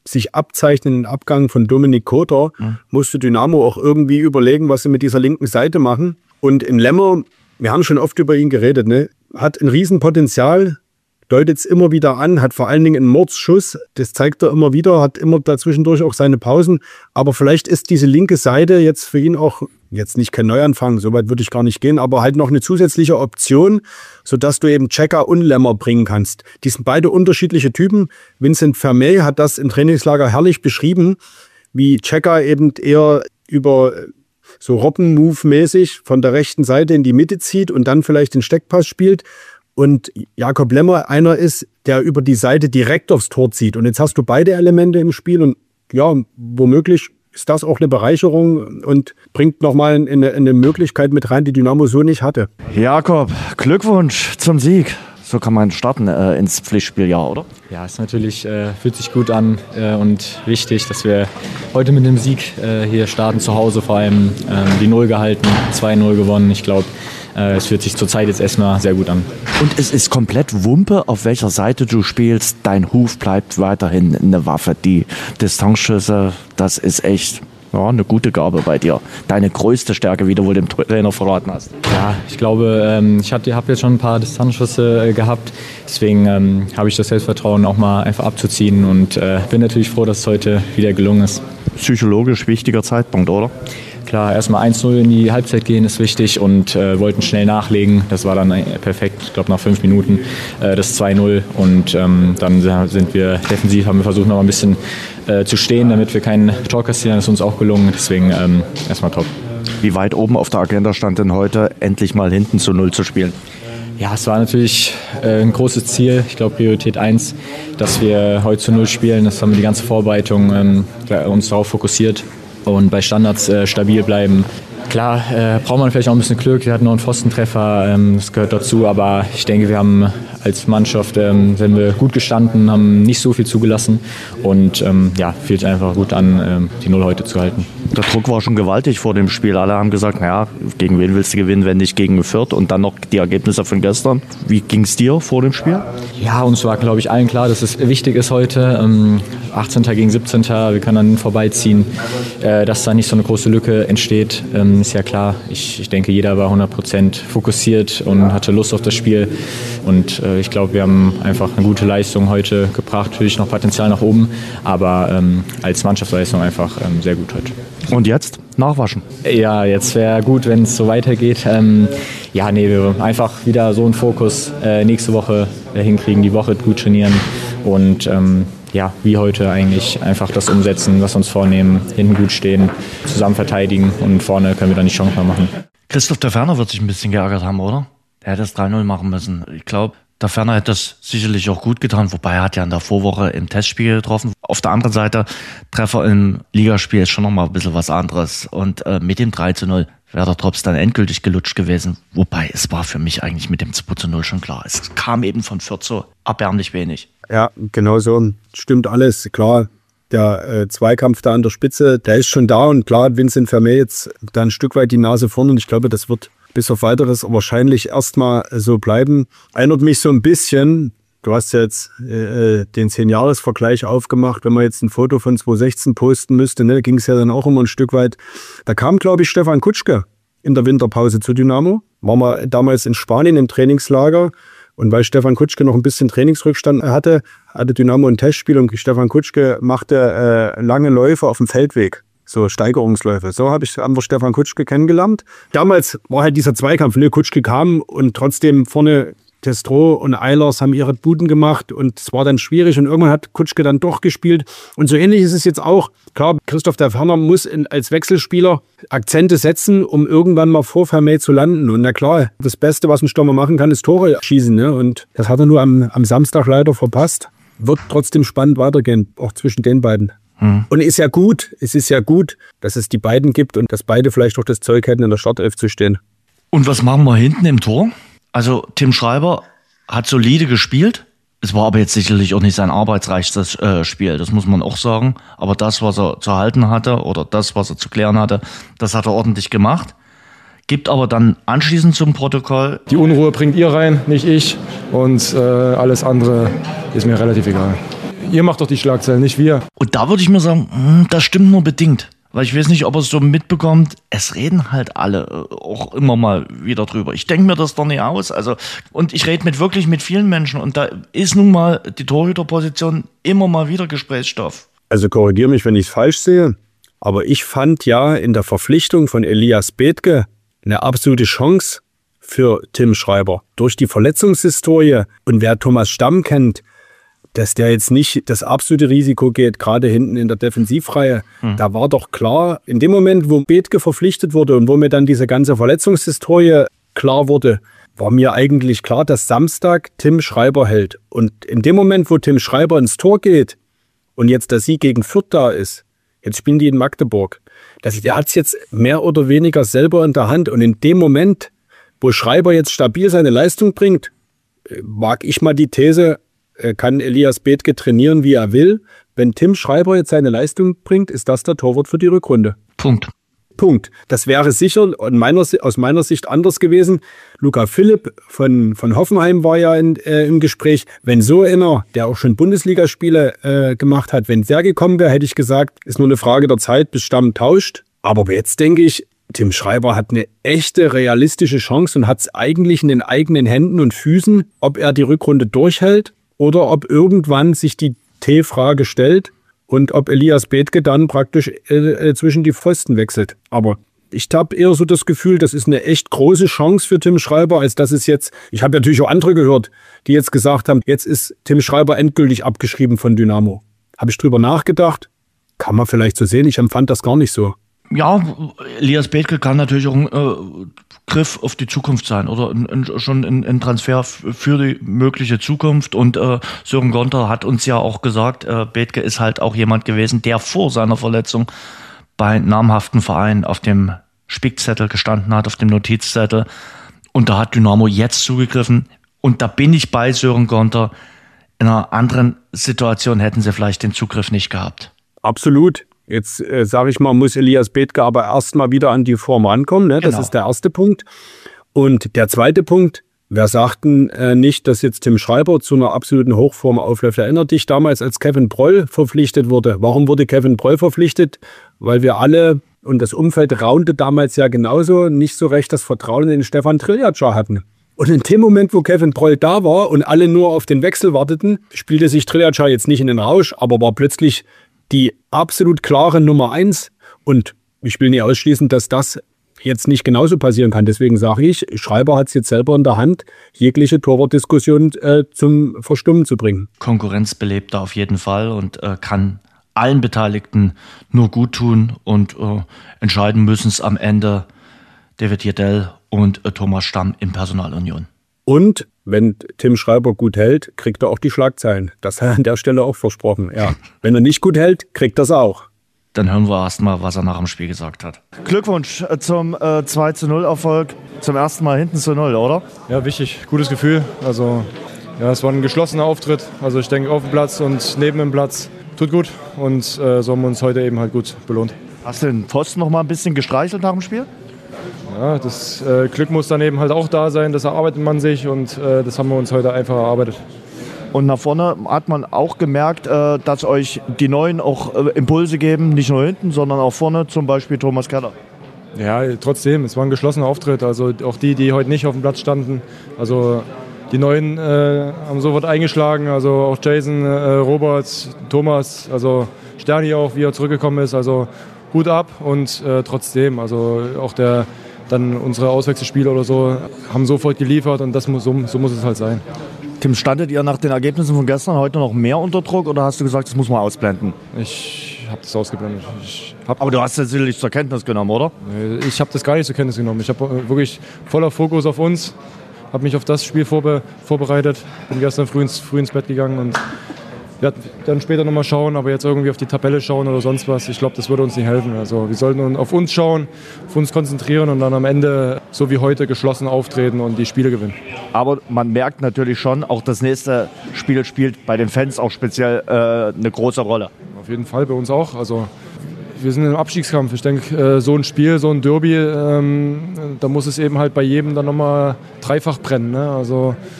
sich abzeichnenden Abgang von Dominik Koter musste Dynamo auch irgendwie überlegen, was sie mit dieser linken Seite machen. Und in Lemmer, wir haben schon oft über ihn geredet, ne, hat ein Riesenpotenzial, deutet es immer wieder an, hat vor allen Dingen einen Mordsschuss, das zeigt er immer wieder, hat immer dazwischendurch auch seine Pausen. Aber vielleicht ist diese linke Seite jetzt für ihn auch, jetzt nicht kein Neuanfang, so weit würde ich gar nicht gehen, aber halt noch eine zusätzliche Option, sodass du eben Checker und Lemmer bringen kannst. Die sind beide unterschiedliche Typen. Vincent Vermey hat das im Trainingslager herrlich beschrieben, wie Checker eben eher über so Robben-Move-mäßig von der rechten Seite in die Mitte zieht und dann vielleicht den Steckpass spielt. Und Jakob Lemmer einer ist, der über die Seite direkt aufs Tor zieht. Und jetzt hast du beide Elemente im Spiel und ja, womöglich ist das auch eine Bereicherung und bringt nochmal eine Möglichkeit mit rein, die Dynamo so nicht hatte. Jakob, Glückwunsch zum Sieg. So kann man starten ins Pflichtspieljahr, oder? Ja, es natürlich fühlt sich gut an und wichtig, dass wir heute mit dem Sieg hier starten, zu Hause vor allem die 0 gehalten, 2-0 gewonnen. Ich glaube, es fühlt sich zurzeit jetzt erstmal sehr gut an. Und es ist komplett Wumpe, auf welcher Seite du spielst. Dein Huf bleibt weiterhin eine Waffe. Die Distanzschüsse, das ist echt eine gute Gabe bei dir. Deine größte Stärke, wie du wohl dem Trainer verraten hast. Ja, ich glaube, ich habe jetzt schon ein paar Distanzschüsse gehabt. Deswegen habe ich das Selbstvertrauen auch mal einfach abzuziehen und bin natürlich froh, dass es heute wieder gelungen ist. Psychologisch wichtiger Zeitpunkt, oder? Klar, erstmal 1-0 in die Halbzeit gehen ist wichtig und wollten schnell nachlegen. Das war dann perfekt, ich glaube nach 5 Minuten das 2-0 und dann sind wir defensiv, haben wir versucht noch ein bisschen zu stehen, damit wir keinen Tor kassieren. Das ist uns auch gelungen, deswegen erstmal top. Wie weit oben auf der Agenda stand denn heute, endlich mal hinten zu 0 zu spielen? Ja, es war natürlich ein großes Ziel, ich glaube Priorität 1, dass wir heute zu 0 spielen. Das haben wir die ganze Vorbereitung uns darauf fokussiert. Und bei Standards stabil bleiben. Klar, braucht man vielleicht auch ein bisschen Glück. Wir hatten noch einen Pfostentreffer, das gehört dazu. Aber ich denke, wir haben als Mannschaft sind wir gut gestanden, haben nicht so viel zugelassen. Und fühlt sich einfach gut an, die 0 heute zu halten. Der Druck war schon gewaltig vor dem Spiel. Alle haben gesagt, naja, gegen wen willst du gewinnen, wenn nicht gegen Fürth? Und dann noch die Ergebnisse von gestern. Wie ging es dir vor dem Spiel? Ja, uns war, glaube ich, allen klar, dass es wichtig ist heute. 18. gegen 17. Wir können dann vorbeiziehen. Dass da nicht so eine große Lücke entsteht, ist ja klar. Ich denke, jeder war 100% fokussiert und hatte Lust auf das Spiel. Und ich glaube, wir haben einfach eine gute Leistung heute gebracht. Natürlich noch Potenzial nach oben, aber als Mannschaftsleistung einfach sehr gut heute. Und jetzt? Nachwaschen? Ja, jetzt wäre gut, wenn es so weitergeht. Wir einfach wieder so einen Fokus nächste Woche hinkriegen, die Woche gut trainieren und wie heute eigentlich einfach das umsetzen, was wir uns vornehmen, hinten gut stehen, zusammen verteidigen und vorne können wir dann die Chance mal machen. Christoph der Ferner wird sich ein bisschen geärgert haben, oder? Er hätte das 3-0 machen müssen. Ich glaube, der Ferner hätte das sicherlich auch gut getan, wobei er hat ja in der Vorwoche im Testspiel getroffen. Auf der anderen Seite, Treffer im Ligaspiel ist schon nochmal ein bisschen was anderes. Und mit dem 3-0 wäre der Drops dann endgültig gelutscht gewesen. Wobei, es war für mich eigentlich mit dem 2-0 schon klar. Es kam eben von Fürth so erbärmlich wenig. Ja, genau so. Stimmt alles. Klar, der Zweikampf da an der Spitze, der ist schon da. Und klar hat Vincent Vermey jetzt da ein Stück weit die Nase vorne. Und ich glaube, das wird bis auf Weiteres wahrscheinlich erstmal so bleiben. Erinnert mich so ein bisschen, du hast ja jetzt den 10-Jahres-Vergleich aufgemacht, wenn man jetzt ein Foto von 2016 posten müsste, ne, ging es ja dann auch immer ein Stück weit. Da kam, glaube ich, Stefan Kutschke in der Winterpause zu Dynamo. Waren wir damals in Spanien im Trainingslager und weil Stefan Kutschke noch ein bisschen Trainingsrückstand hatte Dynamo ein Testspiel und Stefan Kutschke machte lange Läufe auf dem Feldweg. So Steigerungsläufe. So haben wir Stefan Kutschke kennengelernt. Damals war halt dieser Zweikampf. Ne? Kutschke kam und trotzdem vorne Testro und Eilers haben ihre Buden gemacht und es war dann schwierig und irgendwann hat Kutschke dann doch gespielt. Und so ähnlich ist es jetzt auch. Klar, Christoph der Ferner muss als Wechselspieler Akzente setzen, um irgendwann mal vor Vermey zu landen. Und na klar, das Beste, was ein Stürmer machen kann, ist Tore schießen. Ne? Und das hat er nur am Samstag leider verpasst. Wird trotzdem spannend weitergehen, auch zwischen den beiden. Und es ist ja gut, dass es die beiden gibt und dass beide vielleicht auch das Zeug hätten, in der Startelf zu stehen. Und was machen wir hinten im Tor? Also Tim Schreiber hat solide gespielt. Es war aber jetzt sicherlich auch nicht sein arbeitsreichstes Spiel, das muss man auch sagen. Aber das, was er zu halten hatte oder das, was er zu klären hatte, das hat er ordentlich gemacht. Gibt aber dann anschließend zum Protokoll: Die Unruhe bringt ihr rein, nicht ich. Und alles andere ist mir relativ egal. Ihr macht doch die Schlagzeilen, nicht wir. Und da würde ich mir sagen, das stimmt nur bedingt. Weil ich weiß nicht, ob er es so mitbekommt. Es reden halt alle auch immer mal wieder drüber. Ich denke mir das doch nicht aus. Also, und ich rede wirklich mit vielen Menschen. Und da ist nun mal die Torhüterposition immer mal wieder Gesprächsstoff. Also korrigiere mich, wenn ich es falsch sehe. Aber ich fand ja in der Verpflichtung von Elias Bethke eine absolute Chance für Tim Schreiber. Durch die Verletzungshistorie und wer Thomas Stamm kennt, dass der jetzt nicht das absolute Risiko geht, gerade hinten in der Defensivreihe. Da war doch klar, in dem Moment, wo Bethke verpflichtet wurde und wo mir dann diese ganze Verletzungshistorie klar wurde, war mir eigentlich klar, dass Samstag Tim Schreiber hält. Und in dem Moment, wo Tim Schreiber ins Tor geht und jetzt der Sieg gegen Fürth da ist, jetzt spielen die in Magdeburg, der hat es jetzt mehr oder weniger selber in der Hand. Und in dem Moment, wo Schreiber jetzt stabil seine Leistung bringt, wage ich mal die These, kann Elias Bethke trainieren, wie er will. Wenn Tim Schreiber jetzt seine Leistung bringt, ist das der Torwart für die Rückrunde. Punkt. Das wäre sicher aus meiner Sicht anders gewesen. Luca Philipp von Hoffenheim war ja im Gespräch. Wenn so einer, der auch schon Bundesligaspiele gemacht hat, wenn der gekommen wäre, hätte ich gesagt, ist nur eine Frage der Zeit, bis Stamm tauscht. Aber jetzt denke ich, Tim Schreiber hat eine echte, realistische Chance und hat es eigentlich in den eigenen Händen und Füßen, ob er die Rückrunde durchhält oder ob irgendwann sich die T-Frage stellt und ob Elias Bethke dann praktisch zwischen die Pfosten wechselt. Aber ich habe eher so das Gefühl, das ist eine echt große Chance für Tim Schreiber, als dass es jetzt, ich habe natürlich auch andere gehört, die jetzt gesagt haben, jetzt ist Tim Schreiber endgültig abgeschrieben von Dynamo. Habe ich drüber nachgedacht? Kann man vielleicht so sehen, ich empfand das gar nicht so. Ja, Elias Bethke kann natürlich auch ein Griff auf die Zukunft sein oder schon ein Transfer für die mögliche Zukunft. Und Sören Gonter hat uns ja auch gesagt, Bethke ist halt auch jemand gewesen, der vor seiner Verletzung bei namhaften Vereinen auf dem Spickzettel gestanden hat, auf dem Notizzettel. Und da hat Dynamo jetzt zugegriffen. Und da bin ich bei Sören Gonter. In einer anderen Situation hätten sie vielleicht den Zugriff nicht gehabt. Absolut. Jetzt sage ich mal, muss Elias Bethke aber erstmal wieder an die Form rankommen. Ne? Das Genau. ist der erste Punkt. Und der zweite Punkt, wer sagt denn nicht, dass jetzt Tim Schreiber zu einer absoluten Hochform aufläuft? Erinnert dich damals, als Kevin Broll verpflichtet wurde. Warum wurde Kevin Broll verpflichtet? Weil wir alle, und das Umfeld raunte damals ja genauso, nicht so recht das Vertrauen in den Stefan Triljačar hatten. Und in dem Moment, wo Kevin Broll da war und alle nur auf den Wechsel warteten, spielte sich Triljačar jetzt nicht in den Rausch, aber war plötzlich die absolut klare Nummer 1. Und ich will nicht ausschließen, dass das jetzt nicht genauso passieren kann. Deswegen sage ich, Schreiber hat es jetzt selber in der Hand, jegliche Torwartdiskussion zum Verstummen zu bringen. Konkurrenz belebt da auf jeden Fall und kann allen Beteiligten nur gut tun. Und entscheiden müssen es am Ende David Jedell und Thomas Stamm in Personalunion. Und wenn Tim Schreiber gut hält, kriegt er auch die Schlagzeilen. Das hat er an der Stelle auch versprochen. Ja. Wenn er nicht gut hält, kriegt er es auch. Dann hören wir erst mal, was er nach dem Spiel gesagt hat. Glückwunsch zum 2-0-Erfolg. Zum ersten Mal hinten zu 0, oder? Ja, wichtig. Gutes Gefühl. Also, ja, es war ein geschlossener Auftritt. Also ich denke, auf dem Platz und neben dem Platz tut gut. Und so haben wir uns heute eben halt gut belohnt. Hast du den Pfosten noch mal ein bisschen gestreichelt nach dem Spiel? Ja, das Glück muss dann eben halt auch da sein, das erarbeitet man sich und das haben wir uns heute einfach erarbeitet. Und nach vorne hat man auch gemerkt, dass euch die Neuen auch Impulse geben, nicht nur hinten, sondern auch vorne, zum Beispiel Thomas Keller. Ja, trotzdem, es war ein geschlossener Auftritt, also auch die heute nicht auf dem Platz standen, also die Neuen haben sofort eingeschlagen, also auch Jason, Robert, Thomas, also Sterni auch, wie er zurückgekommen ist, also Hut ab und trotzdem, also auch dann unsere Auswechselspieler oder so haben sofort geliefert und so muss es halt sein. Tim, standet ihr nach den Ergebnissen von gestern heute noch mehr unter Druck oder hast du gesagt, das muss man ausblenden? Ich habe das ausgeblendet. Aber du hast das sicherlich zur Kenntnis genommen, oder? Ich habe das gar nicht zur Kenntnis genommen. Ich habe wirklich voller Fokus auf uns, habe mich auf das Spiel vorbereitet, bin gestern früh ins Bett gegangen und werde dann später nochmal schauen, aber jetzt irgendwie auf die Tabelle schauen oder sonst was, ich glaube, das würde uns nicht helfen. Also wir sollten auf uns schauen, auf uns konzentrieren und dann am Ende, so wie heute, geschlossen auftreten und die Spiele gewinnen. Aber man merkt natürlich schon, auch das nächste Spiel spielt bei den Fans auch speziell eine große Rolle. Auf jeden Fall, bei uns auch. Also wir sind im Abstiegskampf. Ich denke, so ein Spiel, so ein Derby, da muss es eben halt bei jedem dann nochmal dreifach brennen. Ne? Also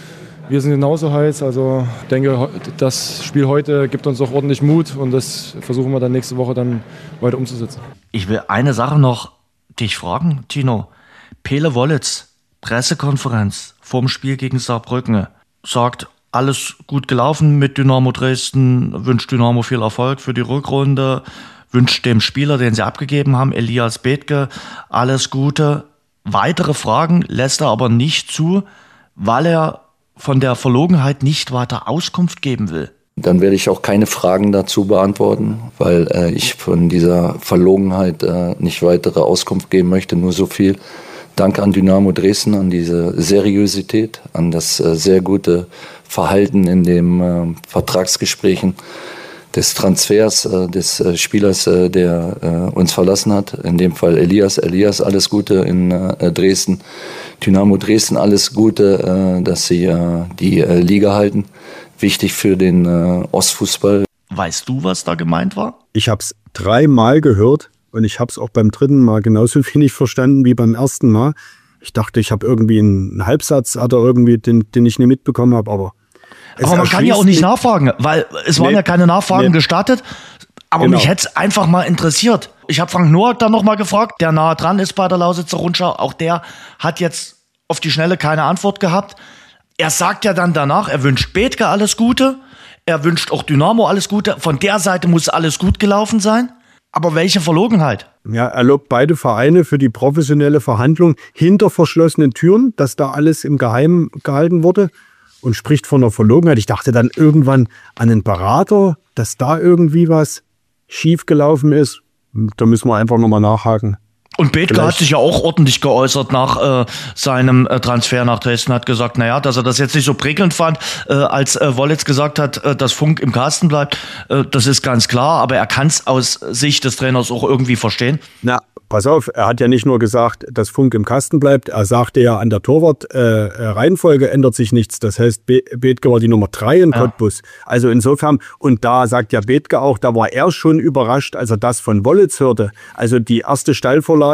Wir sind genauso heiß, also ich denke, das Spiel heute gibt uns auch ordentlich Mut und das versuchen wir dann nächste Woche dann weiter umzusetzen. Ich will eine Sache noch dich fragen, Tino. Pele Wollitz, Pressekonferenz vorm Spiel gegen Saarbrücken, sagt, alles gut gelaufen mit Dynamo Dresden, wünscht Dynamo viel Erfolg für die Rückrunde, wünscht dem Spieler, den sie abgegeben haben, Elias Bethke, alles Gute. Weitere Fragen lässt er aber nicht zu, weil er von der Verlogenheit nicht weiter Auskunft geben will. Dann werde ich auch keine Fragen dazu beantworten, weil ich von dieser Verlogenheit nicht weitere Auskunft geben möchte. Nur so viel. Dank an Dynamo Dresden, an diese Seriosität, an das sehr gute Verhalten in den Vertragsgesprächen des Transfers des Spielers, der uns verlassen hat. In dem Fall Elias. Elias, alles Gute in Dresden. Dynamo Dresden, alles Gute, dass sie die Liga halten. Wichtig für den Ostfußball. Weißt du, was da gemeint war? Ich habe es 3-mal gehört und ich habe es auch beim 3. Mal genauso wenig verstanden wie beim 1. Mal. Ich dachte, ich habe irgendwie einen Halbsatz, hat er irgendwie, den ich nicht mitbekommen habe, aber man kann ja auch nicht nachfragen, weil es waren ja keine Nachfragen gestattet. Aber mich hätte es einfach mal interessiert. Ich habe Frank Noack dann nochmal gefragt, der nahe dran ist bei der Lausitzer Rundschau. Auch der hat jetzt auf die Schnelle keine Antwort gehabt. Er sagt ja dann danach, er wünscht Bethke alles Gute. Er wünscht auch Dynamo alles Gute. Von der Seite muss alles gut gelaufen sein. Aber welche Verlogenheit? Ja, er lobt beide Vereine für die professionelle Verhandlung hinter verschlossenen Türen, dass da alles im Geheimen gehalten wurde. Und spricht von einer Verlogenheit. Ich dachte dann irgendwann an einen Berater, dass da irgendwie was schief gelaufen ist. Da müssen wir einfach nochmal nachhaken. Und Bethke hat sich ja auch ordentlich geäußert nach seinem Transfer nach Dresden, hat gesagt, naja, dass er das jetzt nicht so prickelnd fand, als Wollitz gesagt hat, dass Funk im Kasten bleibt. Das ist ganz klar, aber er kann es aus Sicht des Trainers auch irgendwie verstehen. Na, pass auf, er hat ja nicht nur gesagt, dass Funk im Kasten bleibt, er sagte ja, an der Torwart-Reihenfolge ändert sich nichts. Das heißt, Bethke war die Nummer 3 in Cottbus. Also insofern, und da sagt ja Bethke auch, da war er schon überrascht, als er das von Wollitz hörte. Also die erste Steilvorlage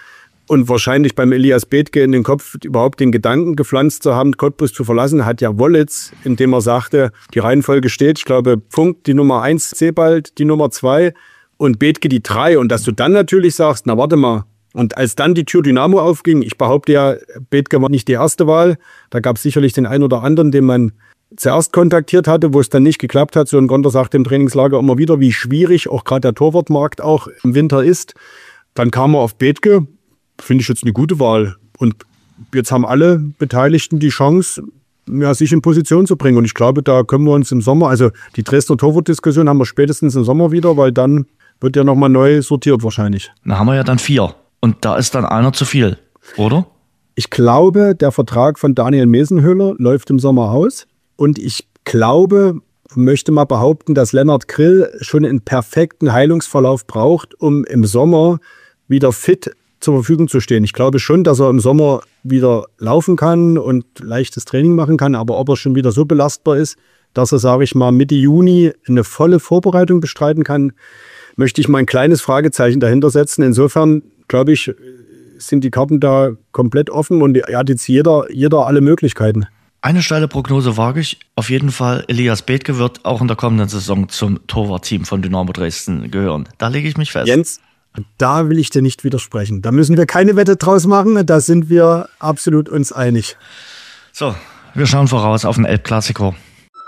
und wahrscheinlich beim Elias Bethke in den Kopf überhaupt den Gedanken gepflanzt zu haben, Cottbus zu verlassen, hat ja Wollitz, indem er sagte, die Reihenfolge steht, ich glaube, Funk die Nummer 1, Sebald die Nummer 2 und Bethke die 3. Und dass du dann natürlich sagst, na warte mal, und als dann die Tür Dynamo aufging, ich behaupte ja, Bethke war nicht die erste Wahl, da gab es sicherlich den einen oder anderen, den man zuerst kontaktiert hatte, wo es dann nicht geklappt hat. So ein Gonter sagte im Trainingslager immer wieder, wie schwierig auch gerade der Torwartmarkt auch im Winter ist. Dann kam er auf Bethke, finde ich jetzt eine gute Wahl. Und jetzt haben alle Beteiligten die Chance, ja, sich in Position zu bringen. Und ich glaube, da können wir uns im Sommer, also die Dresdner Torwart-Diskussion haben wir spätestens im Sommer wieder, weil dann wird ja nochmal neu sortiert wahrscheinlich. Da haben wir ja dann 4. Und da ist dann einer zu viel, oder? Ich glaube, der Vertrag von Daniel Mesenhöhler läuft im Sommer aus. Und ich glaube, möchte mal behaupten, dass Lennart Grill schon einen perfekten Heilungsverlauf braucht, um im Sommer wieder fit zur Verfügung zu stehen. Ich glaube schon, dass er im Sommer wieder laufen kann und leichtes Training machen kann, aber ob er schon wieder so belastbar ist, dass er, sage ich mal, Mitte Juni eine volle Vorbereitung bestreiten kann, möchte ich mal ein kleines Fragezeichen dahinter setzen. Insofern, glaube ich, sind die Karten da komplett offen und er hat jetzt jeder alle Möglichkeiten. Eine steile Prognose wage ich. Auf jeden Fall, Elias Bethke wird auch in der kommenden Saison zum Torwartteam von Dynamo Dresden gehören. Da lege ich mich fest. Jens, da will ich dir nicht widersprechen. Da müssen wir keine Wette draus machen. Da sind wir absolut uns einig. So, wir schauen voraus auf den Elbklassiko.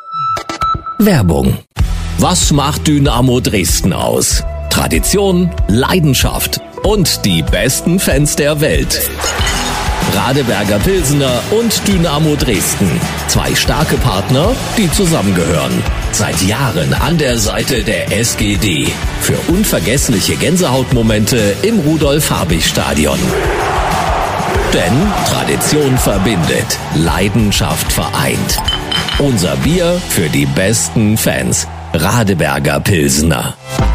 Werbung. Was macht Dynamo Dresden aus? Tradition, Leidenschaft und die besten Fans der Welt. Radeberger Pilsener und Dynamo Dresden. 2 starke Partner, die zusammengehören. Seit Jahren an der Seite der SGD. Für unvergessliche Gänsehautmomente im Rudolf-Habich-Stadion. Denn Tradition verbindet, Leidenschaft vereint. Unser Bier für die besten Fans. Radeberger Pilsener.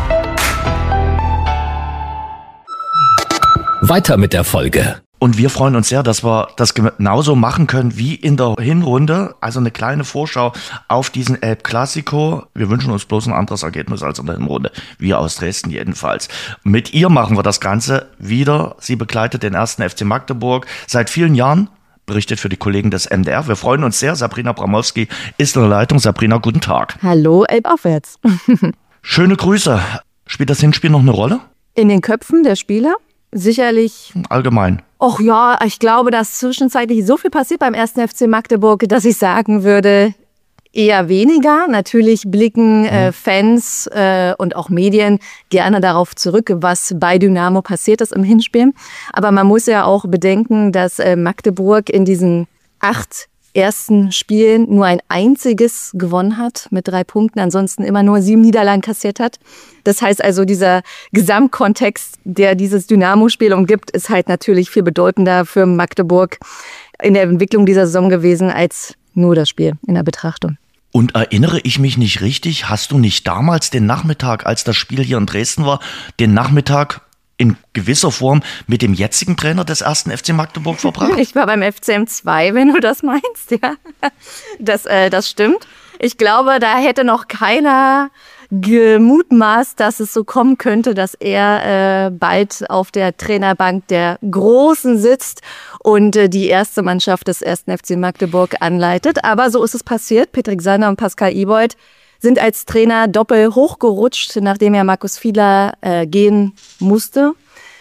Weiter mit der Folge. Und wir freuen uns sehr, dass wir das genauso machen können wie in der Hinrunde. Also eine kleine Vorschau auf diesen Elbklassiko. Wir wünschen uns bloß ein anderes Ergebnis als in der Hinrunde. Wir aus Dresden jedenfalls. Mit ihr machen wir das Ganze wieder. Sie begleitet den 1. FC Magdeburg seit vielen Jahren berichtet für die Kollegen des MDR. Wir freuen uns sehr. Sabrina Bramowski ist in der Leitung. Sabrina, guten Tag. Hallo, elbaufwärts. Schöne Grüße. Spielt das Hinspiel noch eine Rolle? In den Köpfen der Spieler? Sicherlich. Allgemein. Och ja, ich glaube, dass zwischenzeitlich so viel passiert beim 1. FC Magdeburg, dass ich sagen würde, eher weniger. Natürlich blicken Fans und auch Medien gerne darauf zurück, was bei Dynamo passiert ist im Hinspiel. Aber man muss ja auch bedenken, dass Magdeburg in diesen 8 ersten Spielen nur ein einziges gewonnen hat mit 3 Punkten, ansonsten immer nur 7 Niederlagen kassiert hat. Das heißt also, dieser Gesamtkontext, der dieses Dynamo-Spiel umgibt, ist halt natürlich viel bedeutender für Magdeburg in der Entwicklung dieser Saison gewesen als nur das Spiel in der Betrachtung. Und erinnere ich mich nicht richtig, hast du nicht damals den Nachmittag, als das Spiel hier in Dresden war, den Nachmittag in gewisser Form mit dem jetzigen Trainer des 1. FC Magdeburg verbracht? Ich war beim FCM 2, wenn du das meinst, ja. Das stimmt. Ich glaube, da hätte noch keiner gemutmaßt, dass es so kommen könnte, dass er bald auf der Trainerbank der Großen sitzt und die erste Mannschaft des 1. FC Magdeburg anleitet. Aber so ist es passiert. Patrick Sander und Pascal Ibold sind als Trainer doppelt hochgerutscht, nachdem ja Markus Fiedler gehen musste.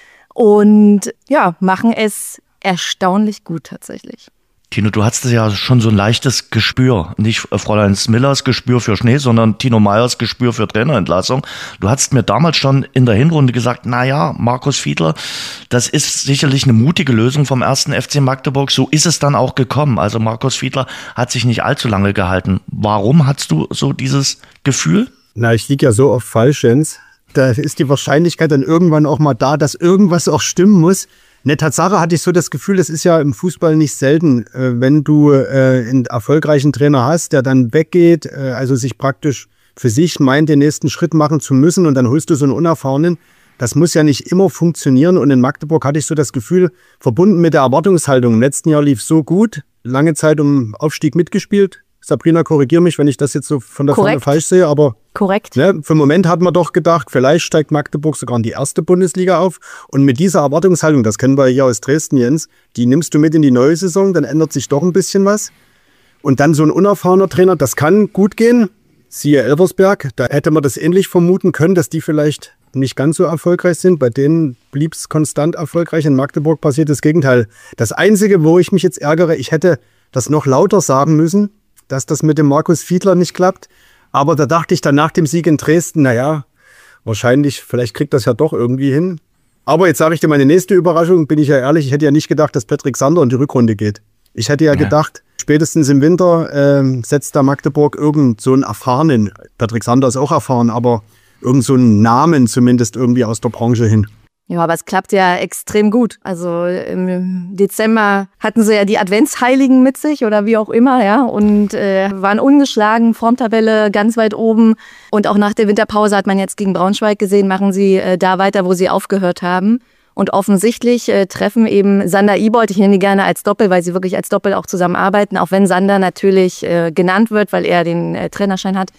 Und ja, machen es erstaunlich gut tatsächlich. Tino, du hattest ja schon so ein leichtes Gespür. Nicht Fräulein Smillers Gespür für Schnee, sondern Tino Meyers Gespür für Trainerentlassung. Du hattest mir damals schon in der Hinrunde gesagt, naja, Markus Fiedler, das ist sicherlich eine mutige Lösung vom 1. FC Magdeburg. So ist es dann auch gekommen. Also Markus Fiedler hat sich nicht allzu lange gehalten. Warum hattest du so dieses Gefühl? Na, ich liege ja so oft falsch, Jens. Da ist die Wahrscheinlichkeit dann irgendwann auch mal da, dass irgendwas auch stimmen muss. Ne, Tatsache hatte ich so das Gefühl, das ist ja im Fußball nicht selten, wenn du einen erfolgreichen Trainer hast, der dann weggeht, also sich praktisch für sich meint, den nächsten Schritt machen zu müssen und dann holst du so einen Unerfahrenen. Das muss ja nicht immer funktionieren und in Magdeburg hatte ich so das Gefühl, verbunden mit der Erwartungshaltung. Im letzten Jahr lief es so gut, lange Zeit um Aufstieg mitgespielt. Sabrina, korrigier mich, wenn ich das jetzt so von der Ferne falsch sehe, aber korrekt. Ne, für den Moment hat man doch gedacht, vielleicht steigt Magdeburg sogar in die erste Bundesliga auf. Und mit dieser Erwartungshaltung, das kennen wir hier aus Dresden, Jens, die nimmst du mit in die neue Saison, dann ändert sich doch ein bisschen was. Und dann so ein unerfahrener Trainer, das kann gut gehen. Siehe Elversberg, da hätte man das ähnlich vermuten können, dass die vielleicht nicht ganz so erfolgreich sind. Bei denen blieb es konstant erfolgreich. In Magdeburg passiert das Gegenteil. Das Einzige, wo ich mich jetzt ärgere, ich hätte das noch lauter sagen müssen, dass das mit dem Markus Fiedler nicht klappt. Aber da dachte ich dann nach dem Sieg in Dresden, naja, wahrscheinlich, vielleicht kriegt das ja doch irgendwie hin. Aber jetzt sage ich dir meine nächste Überraschung, bin ich ja ehrlich, ich hätte ja nicht gedacht, dass Patrick Sander in die Rückrunde geht. Ich hätte ja gedacht, spätestens im Winter setzt da Magdeburg irgend so einen erfahrenen, Patrick Sander ist auch erfahren, aber irgend so einen Namen zumindest irgendwie aus der Branche hin. Ja, aber es klappt ja extrem gut. Also im Dezember hatten sie ja die Adventsheiligen mit sich oder wie auch immer, ja, und waren ungeschlagen, Formtabelle ganz weit oben. Und auch nach der Winterpause hat man jetzt gegen Braunschweig gesehen, machen sie da weiter, wo sie aufgehört haben. Und offensichtlich treffen eben Sander Ibold, ich nenne die gerne als Doppel, weil sie wirklich als Doppel auch zusammenarbeiten, auch wenn Sander natürlich genannt wird, weil er den Trainerschein hat.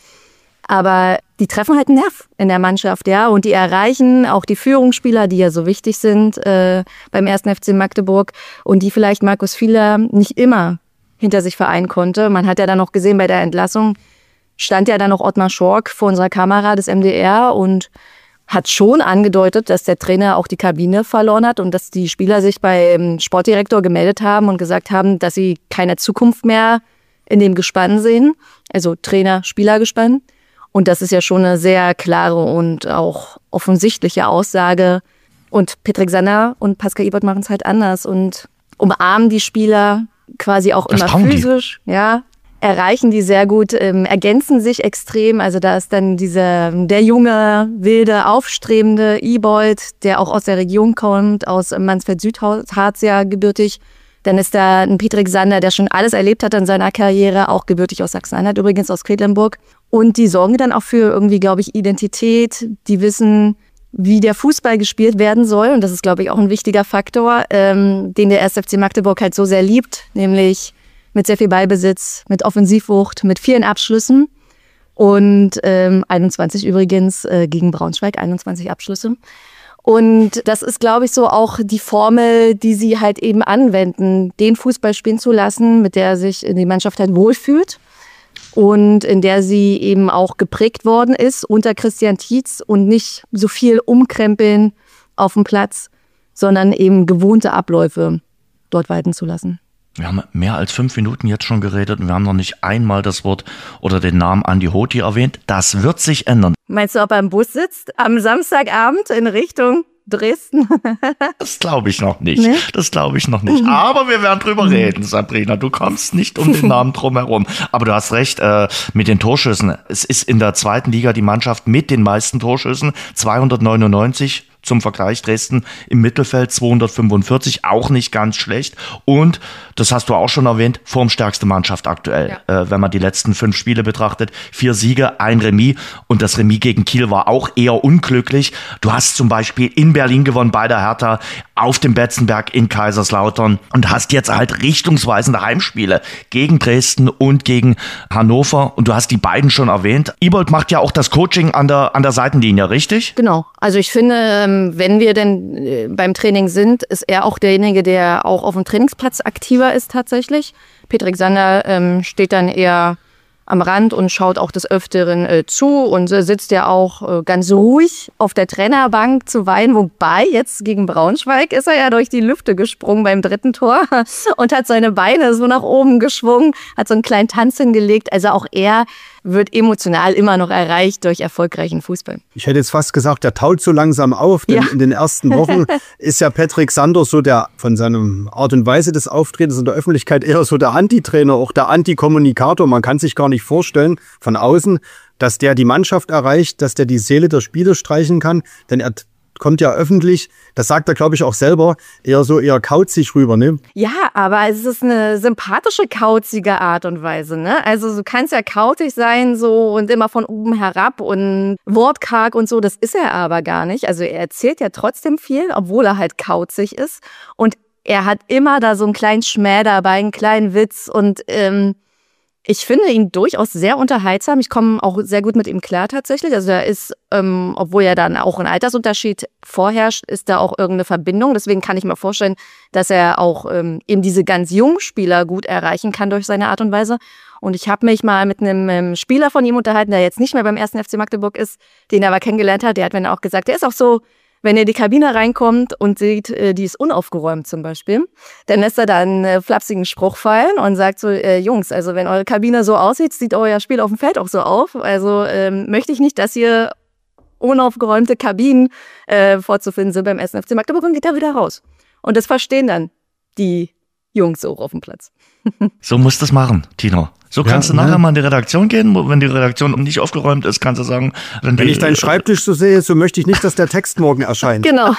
Aber die treffen halt einen Nerv in der Mannschaft, ja, und die erreichen auch die Führungsspieler, die ja so wichtig sind beim 1. FC Magdeburg und die vielleicht Markus Fiedler nicht immer hinter sich vereinen konnte. Man hat ja dann noch gesehen, bei der Entlassung stand ja dann noch Ottmar Schork vor unserer Kamera des MDR und hat schon angedeutet, dass der Trainer auch die Kabine verloren hat und dass die Spieler sich beim Sportdirektor gemeldet haben und gesagt haben, dass sie keine Zukunft mehr in dem Gespann sehen, also Trainer-Spieler-Gespann. Und das ist ja schon eine sehr klare und auch offensichtliche Aussage. Und Patrick Sander und Pascal Ibold machen es halt anders und umarmen die Spieler quasi auch immer physisch. Ja, erreichen die sehr gut, ergänzen sich extrem. Also da ist dann der junge, wilde, aufstrebende Ibold, der auch aus der Region kommt, aus Mansfeld-Südharz ja gebürtig. Dann ist da ein Patrick Sander, der schon alles erlebt hat in seiner Karriere, auch gebürtig aus Sachsen-Anhalt, übrigens aus Quedlinburg. Und die sorgen dann auch für irgendwie, glaube ich, Identität. Die wissen, wie der Fußball gespielt werden soll. Und das ist, glaube ich, auch ein wichtiger Faktor, den der 1. FC Magdeburg halt so sehr liebt. Nämlich mit sehr viel Ballbesitz, mit Offensivwucht, mit vielen Abschlüssen. Und 21 übrigens gegen Braunschweig, 21 Abschlüsse. Und das ist, glaube ich, so auch die Formel, die sie halt eben anwenden, den Fußball spielen zu lassen, mit der sich die Mannschaft halt wohlfühlt und in der sie eben auch geprägt worden ist unter Christian Tietz und nicht so viel umkrempeln auf dem Platz, sondern eben gewohnte Abläufe dort walten zu lassen. Wir haben mehr als 5 Minuten jetzt schon geredet und wir haben noch nicht einmal das Wort oder den Namen Andi Hoti erwähnt. Das wird sich ändern. Meinst du, ob er im Bus sitzt am Samstagabend in Richtung Dresden? Das glaube ich noch nicht. Nee? Das glaube ich noch nicht. Aber wir werden drüber reden, Sabrina. Du kommst nicht um den Namen drumherum. Aber du hast recht, mit den Torschüssen. Es ist in der 2. Liga die Mannschaft mit den meisten Torschüssen, 299. Zum Vergleich Dresden im Mittelfeld 245, auch nicht ganz schlecht. Und, das hast du auch schon erwähnt, formstärkste Mannschaft aktuell. Ja. Wenn man die letzten 5 Spiele betrachtet, 4 Siege, 1 Remis. Und das Remis gegen Kiel war auch eher unglücklich. Du hast zum Beispiel in Berlin gewonnen bei der Hertha, auf dem Betzenberg in Kaiserslautern und hast jetzt halt richtungsweisende Heimspiele gegen Dresden und gegen Hannover. Und du hast die beiden schon erwähnt. Ibold macht ja auch das Coaching an der Seitenlinie, richtig? Genau. Also ich finde, wenn wir denn beim Training sind, ist er auch derjenige, der auch auf dem Trainingsplatz aktiver ist tatsächlich. Petrik Sander steht dann eher am Rand und schaut auch des Öfteren zu und sitzt ja auch ganz ruhig auf der Trainerbank zuweilen. Wobei, jetzt gegen Braunschweig ist er ja durch die Lüfte gesprungen beim 3. Tor und hat seine Beine so nach oben geschwungen, hat so einen kleinen Tanz hingelegt. Also auch er wird emotional immer noch erreicht durch erfolgreichen Fußball. Ich hätte jetzt fast gesagt, der taut so langsam auf, denn in den ersten Wochen ist ja Petrik Sander so der von seiner Art und Weise des Auftretens in der Öffentlichkeit eher so der Antitrainer, auch der Antikommunikator. Man kann sich gar nicht vorstellen von außen, dass der die Mannschaft erreicht, dass der die Seele der Spieler streichen kann, denn er kommt ja öffentlich, das sagt er, glaube ich, auch selber, eher kauzig rüber, ne? Ja, aber es ist eine sympathische, kauzige Art und Weise, ne? Also du kannst ja kauzig sein so und immer von oben herab und wortkarg und so, das ist er aber gar nicht. Also er erzählt ja trotzdem viel, obwohl er halt kauzig ist und er hat immer da so einen kleinen Schmäh dabei, einen kleinen Witz und ich finde ihn durchaus sehr unterhaltsam. Ich komme auch sehr gut mit ihm klar tatsächlich. Also er ist, obwohl ja dann auch ein Altersunterschied vorherrscht, ist da auch irgendeine Verbindung. Deswegen kann ich mir vorstellen, dass er auch eben diese ganz jungen Spieler gut erreichen kann durch seine Art und Weise. Und ich habe mich mal mit einem Spieler von ihm unterhalten, der jetzt nicht mehr beim 1. FC Magdeburg ist, den er aber kennengelernt hat. Der hat mir auch gesagt, der ist auch so, wenn er in die Kabine reinkommt und sieht, die ist unaufgeräumt zum Beispiel, dann lässt er da einen flapsigen Spruch fallen und sagt so, Jungs, also wenn eure Kabine so aussieht, sieht euer Spiel auf dem Feld auch so auf. Also möchte ich nicht, dass ihr unaufgeräumte Kabinen vorzufinden sind beim 1. FC Magdeburg und geht da wieder raus. Und das verstehen dann die Jungs auch auf dem Platz. So musst du es machen, Tino. So kannst du nachher mal in die Redaktion gehen. Wenn die Redaktion nicht aufgeräumt ist, kannst du sagen... Wenn ich deinen Schreibtisch so sehe, so möchte ich nicht, dass der Text morgen erscheint. Genau.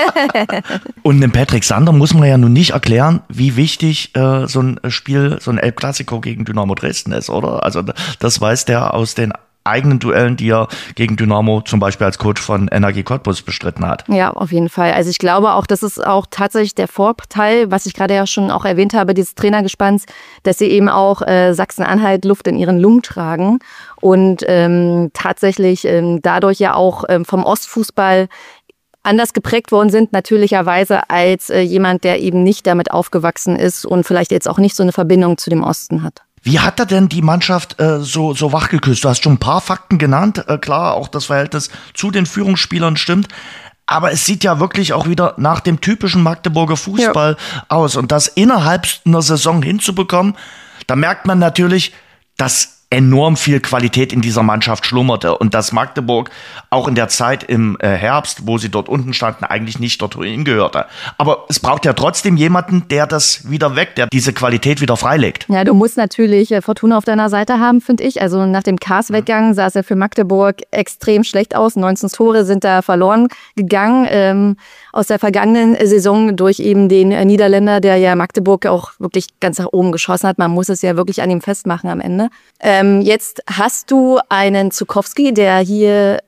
Und dem Patrick Sander muss man ja nun nicht erklären, wie wichtig so ein Spiel, so ein El Clasico gegen Dynamo Dresden ist, oder? Also das weiß der aus den eigenen Duellen, die er gegen Dynamo zum Beispiel als Coach von Energie Cottbus bestritten hat. Ja, auf jeden Fall. Also ich glaube auch, das ist auch tatsächlich der Vorteil, was ich gerade ja schon auch erwähnt habe, dieses Trainergespanns, dass sie eben auch Sachsen-Anhalt Luft in ihren Lungen tragen und tatsächlich dadurch ja auch vom Ostfußball anders geprägt worden sind, natürlicherweise, als jemand, der eben nicht damit aufgewachsen ist und vielleicht jetzt auch nicht so eine Verbindung zu dem Osten hat. Wie hat er denn die Mannschaft so wachgeküsst? Du hast schon ein paar Fakten genannt. Klar, auch das Verhältnis zu den Führungsspielern stimmt. Aber es sieht ja wirklich auch wieder nach dem typischen Magdeburger Fußball aus. Und das innerhalb einer Saison hinzubekommen, da merkt man natürlich, dass enorm viel Qualität in dieser Mannschaft schlummerte und dass Magdeburg auch in der Zeit im Herbst, wo sie dort unten standen, eigentlich nicht dorthin gehörte. Aber es braucht ja trotzdem jemanden, der das wieder weckt, der diese Qualität wieder freilegt. Ja, du musst natürlich Fortuna auf deiner Seite haben, finde ich. Also nach dem Kars-Weggang sah es ja für Magdeburg extrem schlecht aus. 19 Tore sind da verloren gegangen aus der vergangenen Saison durch eben den Niederländer, der ja Magdeburg auch wirklich ganz nach oben geschossen hat. Man muss es ja wirklich an ihm festmachen am Ende. Jetzt hast du einen Zukowski, der hier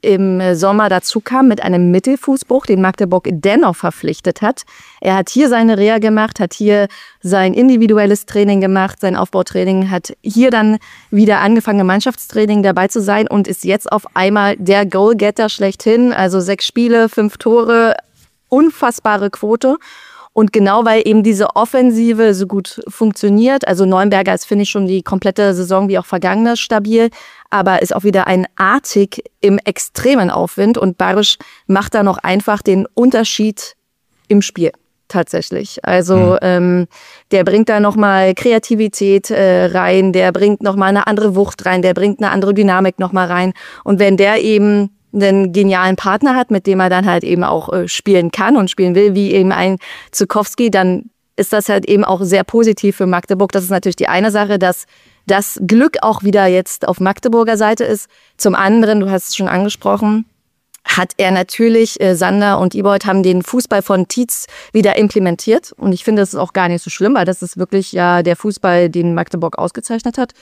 im Sommer dazu kam mit einem Mittelfußbruch, den Magdeburg dennoch verpflichtet hat. Er hat hier seine Reha gemacht, hat hier sein individuelles Training gemacht, sein Aufbautraining, hat hier dann wieder angefangen, im Mannschaftstraining dabei zu sein und ist jetzt auf einmal der Goalgetter schlechthin. Also 6 Spiele, 5 Tore, unfassbare Quote. Und genau weil eben diese Offensive so gut funktioniert, also Neuenberger ist, finde ich, schon die komplette Saison wie auch vergangene stabil, aber ist auch wieder ein Artig im extremen Aufwind und Barisch macht da noch einfach den Unterschied im Spiel tatsächlich. Also der bringt da nochmal Kreativität rein, der bringt nochmal eine andere Wucht rein, der bringt eine andere Dynamik nochmal rein und wenn der eben einen genialen Partner hat, mit dem er dann halt eben auch spielen kann und spielen will, wie eben ein Zukowski, dann ist das halt eben auch sehr positiv für Magdeburg. Das ist natürlich die eine Sache, dass das Glück auch wieder jetzt auf Magdeburger Seite ist. Zum anderen, du hast es schon angesprochen, hat er natürlich, Sander und Ibold haben den Fußball von Tietz wieder implementiert. Und ich finde, das ist auch gar nicht so schlimm, weil das ist wirklich ja der Fußball, den Magdeburg ausgezeichnet hat.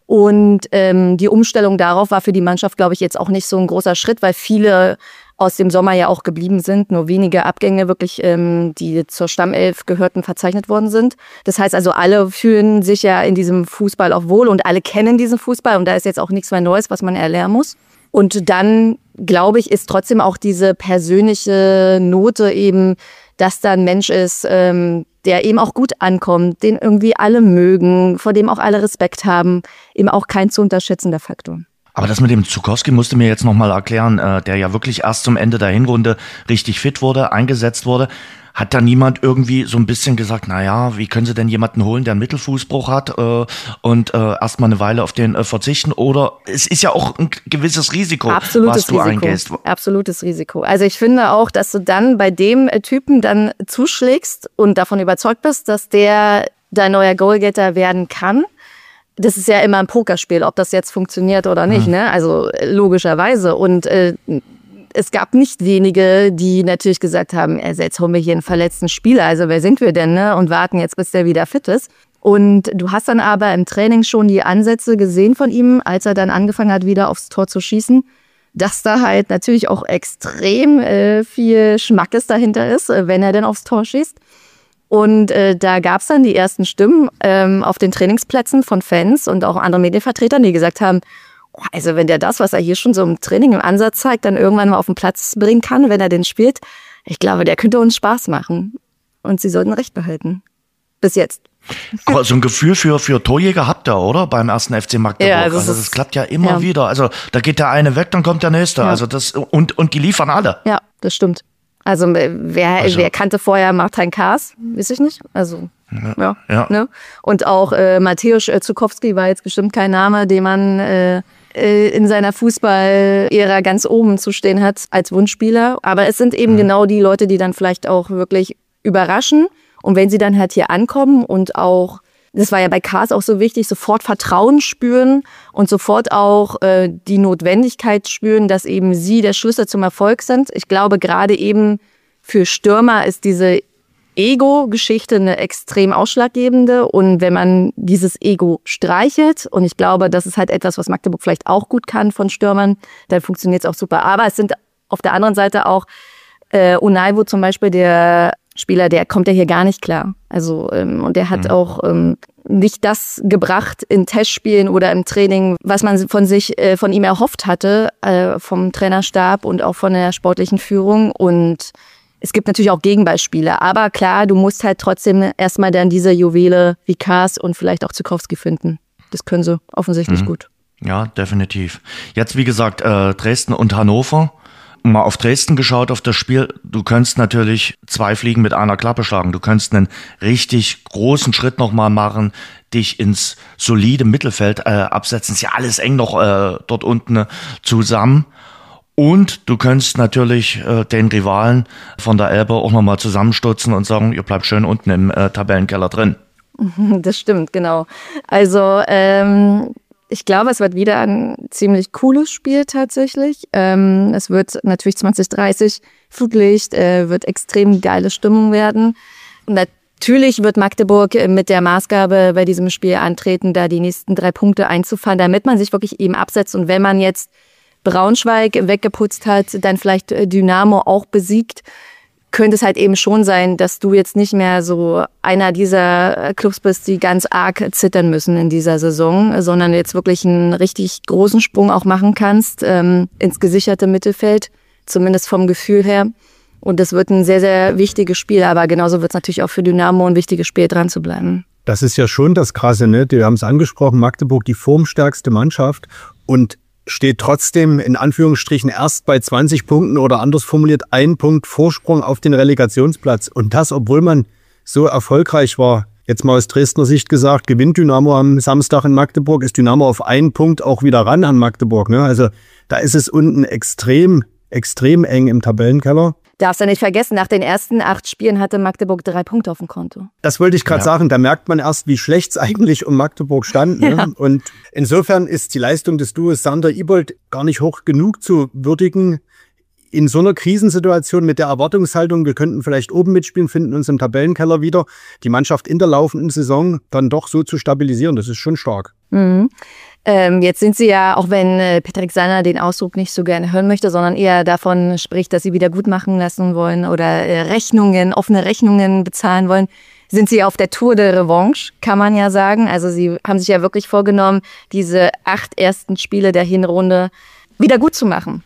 Und die Umstellung darauf war für die Mannschaft, glaube ich, jetzt auch nicht so ein großer Schritt, weil viele aus dem Sommer ja auch geblieben sind. Nur wenige Abgänge wirklich, die zur Stammelf gehörten, verzeichnet worden sind. Das heißt also, alle fühlen sich ja in diesem Fußball auch wohl und alle kennen diesen Fußball. Und da ist jetzt auch nichts mehr Neues, was man erlernen muss. Und dann, glaube ich, ist trotzdem auch diese persönliche Note eben, dass da ein Mensch ist, der eben auch gut ankommt, den irgendwie alle mögen, vor dem auch alle Respekt haben, eben auch kein zu unterschätzender Faktor. Aber das mit dem Zukowski musst du mir jetzt nochmal erklären, der ja wirklich erst zum Ende der Hinrunde richtig fit wurde, eingesetzt wurde. Hat da niemand irgendwie so ein bisschen gesagt, naja, wie können sie denn jemanden holen, der einen Mittelfußbruch hat und erstmal eine Weile auf den verzichten? Oder es ist ja auch ein gewisses Risiko, was du eingehst. Absolutes Risiko. Also ich finde auch, dass du dann bei dem Typen dann zuschlägst und davon überzeugt bist, dass der dein neuer Goalgetter werden kann. Das ist ja immer ein Pokerspiel, ob das jetzt funktioniert oder nicht, ne? Also logischerweise. Und es gab nicht wenige, die natürlich gesagt haben, jetzt holen wir hier einen verletzten Spieler, also wer sind wir denn, ne? Und warten jetzt, bis der wieder fit ist. Und du hast dann aber im Training schon die Ansätze gesehen von ihm, als er dann angefangen hat, wieder aufs Tor zu schießen, dass da halt natürlich auch extrem viel Schmackes dahinter ist, wenn er denn aufs Tor schießt. Und da gab es dann die ersten Stimmen auf den Trainingsplätzen von Fans und auch anderen Medienvertretern, die gesagt haben, also wenn der das, was er hier schon so im Training im Ansatz zeigt, dann irgendwann mal auf den Platz bringen kann, wenn er den spielt, ich glaube, der könnte uns Spaß machen. Und sie sollten Recht behalten. Bis jetzt. Aber so ein Gefühl für Torjäger habt ihr, oder? Beim ersten FC Magdeburg. Ja, also das klappt ja immer wieder. Also da geht der eine weg, dann kommt der nächste. Ja. Also das und die liefern alle. Ja, das stimmt. Also wer kannte vorher Martin Kaas? Weiß ich nicht. Also ja. Ne? Und auch Mateusz Zukowski war jetzt bestimmt kein Name, den man in seiner Fußball-Ära ganz oben zu stehen hat als Wunschspieler. Aber es sind eben genau die Leute, die dann vielleicht auch wirklich überraschen. Und wenn sie dann halt hier ankommen und auch, das war ja bei Kaas auch so wichtig, sofort Vertrauen spüren und sofort auch die Notwendigkeit spüren, dass eben sie der Schlüssel zum Erfolg sind. Ich glaube, gerade eben für Stürmer ist diese Ego-Geschichte eine extrem ausschlaggebende. Und wenn man dieses Ego streichelt, und ich glaube, das ist halt etwas, was Magdeburg vielleicht auch gut kann von Stürmern, dann funktioniert es auch super. Aber es sind auf der anderen Seite auch Unaiwo zum Beispiel, der Spieler, der kommt ja hier gar nicht klar. Also und der hat auch nicht das gebracht in Testspielen oder im Training, was man von ihm erhofft hatte, vom Trainerstab und auch von der sportlichen Führung. Und es gibt natürlich auch Gegenbeispiele. Aber klar, du musst halt trotzdem erstmal dann diese Juwele wie Kaas und vielleicht auch Zukowski finden. Das können sie offensichtlich gut. Ja, definitiv. Jetzt, wie gesagt, Dresden und Hannover. Mal auf Dresden geschaut, auf das Spiel. Du könntest natürlich 2 Fliegen mit einer Klappe schlagen. Du könntest einen richtig großen Schritt nochmal machen, dich ins solide Mittelfeld absetzen. Ist ja alles eng noch dort unten zusammen. Und du könntest natürlich den Rivalen von der Elbe auch nochmal zusammenstutzen und sagen, ihr bleibt schön unten im Tabellenkeller drin. Das stimmt, genau. Also ich glaube, es wird wieder ein ziemlich cooles Spiel tatsächlich. Es wird natürlich 20:30 Flutlicht, wird extrem geile Stimmung werden. Und natürlich wird Magdeburg mit der Maßgabe bei diesem Spiel antreten, da die nächsten 3 Punkte einzufahren, damit man sich wirklich eben absetzt. Und wenn man jetzt Braunschweig weggeputzt hat, dann vielleicht Dynamo auch besiegt, könnte es halt eben schon sein, dass du jetzt nicht mehr so einer dieser Clubs bist, die ganz arg zittern müssen in dieser Saison, sondern jetzt wirklich einen richtig großen Sprung auch machen kannst ins gesicherte Mittelfeld, zumindest vom Gefühl her. Und das wird ein sehr, sehr wichtiges Spiel, aber genauso wird es natürlich auch für Dynamo ein wichtiges Spiel, dran zu bleiben. Das ist ja schon das Krasse, ne? Wir haben es angesprochen, Magdeburg die formstärkste Mannschaft und steht trotzdem in Anführungsstrichen erst bei 20 Punkten oder anders formuliert 1 Punkt Vorsprung auf den Relegationsplatz. Und das, obwohl man so erfolgreich war. Jetzt mal aus Dresdner Sicht gesagt, gewinnt Dynamo am Samstag in Magdeburg, ist Dynamo auf 1 Punkt auch wieder ran an Magdeburg. Ne? Also da ist es unten extrem eng im Tabellenkeller. Darfst du nicht vergessen, nach den ersten 8 Spielen hatte Magdeburg 3 Punkte auf dem Konto. Das wollte ich gerade sagen, da merkt man erst, wie schlecht es eigentlich um Magdeburg stand. Ne? Ja. Und insofern ist die Leistung des Duos Sander-Ibold gar nicht hoch genug zu würdigen. In so einer Krisensituation mit der Erwartungshaltung, wir könnten vielleicht oben mitspielen, finden uns im Tabellenkeller wieder, die Mannschaft in der laufenden Saison dann doch so zu stabilisieren, das ist schon stark. Mhm. Jetzt sind sie ja, auch wenn Patrick Sander den Ausdruck nicht so gerne hören möchte, sondern eher davon spricht, dass sie wieder gut machen lassen wollen oder offene Rechnungen bezahlen wollen, sind sie auf der Tour de Revanche, kann man ja sagen. Also sie haben sich ja wirklich vorgenommen, diese 8 ersten Spiele der Hinrunde wieder gut zu machen.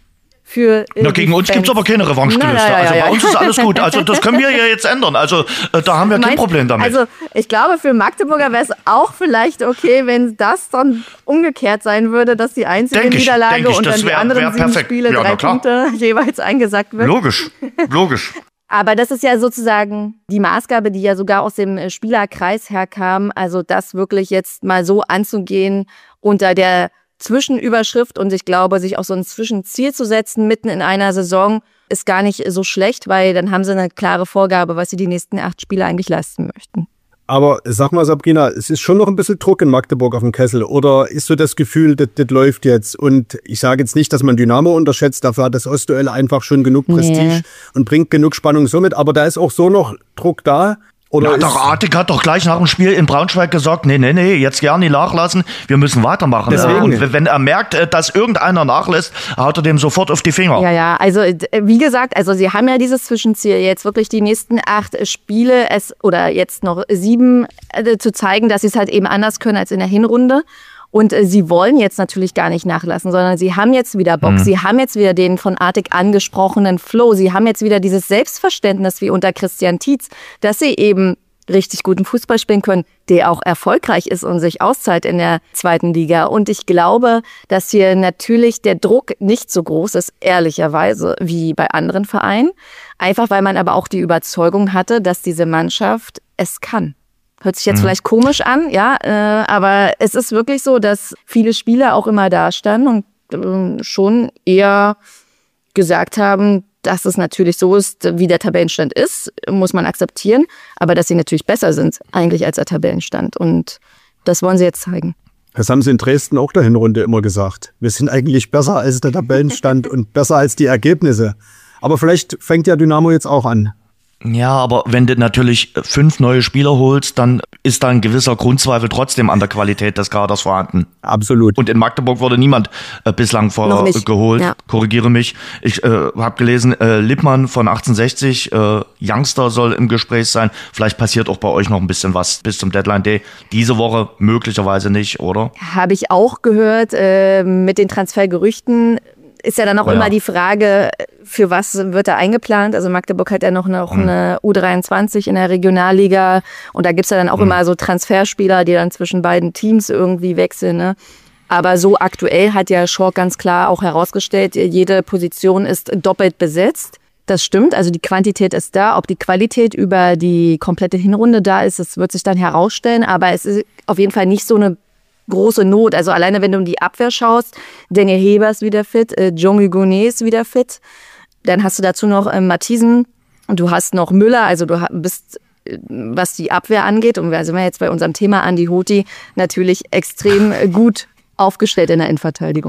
Gegen uns gibt es aber keine Revanche-Gelüste. Also bei uns ist alles gut. Also das können wir ja jetzt ändern. Also da haben wir kein Problem damit. Also ich glaube, für Magdeburger wäre es auch vielleicht okay, wenn das dann umgekehrt sein würde, dass die einzige Niederlage und dann die anderen 7 Spiele 3 Punkte jeweils eingesackt wird. Logisch. Aber das ist ja sozusagen die Maßgabe, die ja sogar aus dem Spielerkreis herkam. Also das wirklich jetzt mal so anzugehen unter der Zwischenüberschrift und ich glaube, sich auch so ein Zwischenziel zu setzen mitten in einer Saison ist gar nicht so schlecht, weil dann haben sie eine klare Vorgabe, was sie die nächsten 8 Spiele eigentlich leisten möchten. Aber sag mal, Sabrina, es ist schon noch ein bisschen Druck in Magdeburg auf dem Kessel oder ist so das Gefühl, das läuft jetzt? Und ich sage jetzt nicht, dass man Dynamo unterschätzt, dafür hat das Ostduell einfach schon genug Prestige und bringt genug Spannung so mit, aber da ist auch so noch Druck da. Oder der Artig hat doch gleich nach dem Spiel in Braunschweig gesagt, nee, jetzt gerne nachlassen, wir müssen weitermachen. Deswegen. Und wenn er merkt, dass irgendeiner nachlässt, haut er dem sofort auf die Finger. Ja, also wie gesagt, also sie haben ja dieses Zwischenziel, jetzt wirklich die nächsten 8 Spiele oder jetzt noch 7 zu zeigen, dass sie es halt eben anders können als in der Hinrunde. Und sie wollen jetzt natürlich gar nicht nachlassen, sondern sie haben jetzt wieder Bock. Sie haben jetzt wieder den von Artig angesprochenen Flow. Sie haben jetzt wieder dieses Selbstverständnis wie unter Christian Tietz, dass sie eben richtig guten Fußball spielen können, der auch erfolgreich ist und sich auszahlt in der 2. Liga. Und ich glaube, dass hier natürlich der Druck nicht so groß ist, ehrlicherweise, wie bei anderen Vereinen. Einfach, weil man aber auch die Überzeugung hatte, dass diese Mannschaft es kann. Hört sich jetzt vielleicht komisch an, ja, aber es ist wirklich so, dass viele Spieler auch immer da standen und schon eher gesagt haben, dass es natürlich so ist, wie der Tabellenstand ist, muss man akzeptieren, aber dass sie natürlich besser sind eigentlich als der Tabellenstand und das wollen sie jetzt zeigen. Das haben sie in Dresden auch der Hinrunde immer gesagt. Wir sind eigentlich besser als der Tabellenstand und besser als die Ergebnisse. Aber vielleicht fängt ja Dynamo jetzt auch an. Ja, aber wenn du natürlich 5 neue Spieler holst, dann ist da ein gewisser Grundzweifel trotzdem an der Qualität des Kaders vorhanden. Absolut. Und in Magdeburg wurde niemand bislang geholt. Ja. Korrigiere mich. Ich habe gelesen, Lippmann von 1860, Youngster soll im Gespräch sein. Vielleicht passiert auch bei euch noch ein bisschen was bis zum Deadline Day. Diese Woche möglicherweise nicht, oder? Habe ich auch gehört mit den Transfergerüchten. Ist ja dann auch immer die Frage, für was wird da eingeplant? Also Magdeburg hat ja noch eine U23 in der Regionalliga und da gibt's ja dann auch immer so Transferspieler, die dann zwischen beiden Teams irgendwie wechseln. Ne? Aber so aktuell hat ja Schork ganz klar auch herausgestellt, jede Position ist doppelt besetzt. Das stimmt, also die Quantität ist da. Ob die Qualität über die komplette Hinrunde da ist, das wird sich dann herausstellen. Aber es ist auf jeden Fall nicht so eine große Not. Also alleine, wenn du in die Abwehr schaust, Daniel Heber ist wieder fit, Jean Hugonet ist wieder fit. Dann hast du dazu noch Mathisen und du hast noch Müller. Also du bist, was die Abwehr angeht, und da sind wir jetzt bei unserem Thema Andi Hoti, natürlich extrem gut aufgestellt in der Innenverteidigung.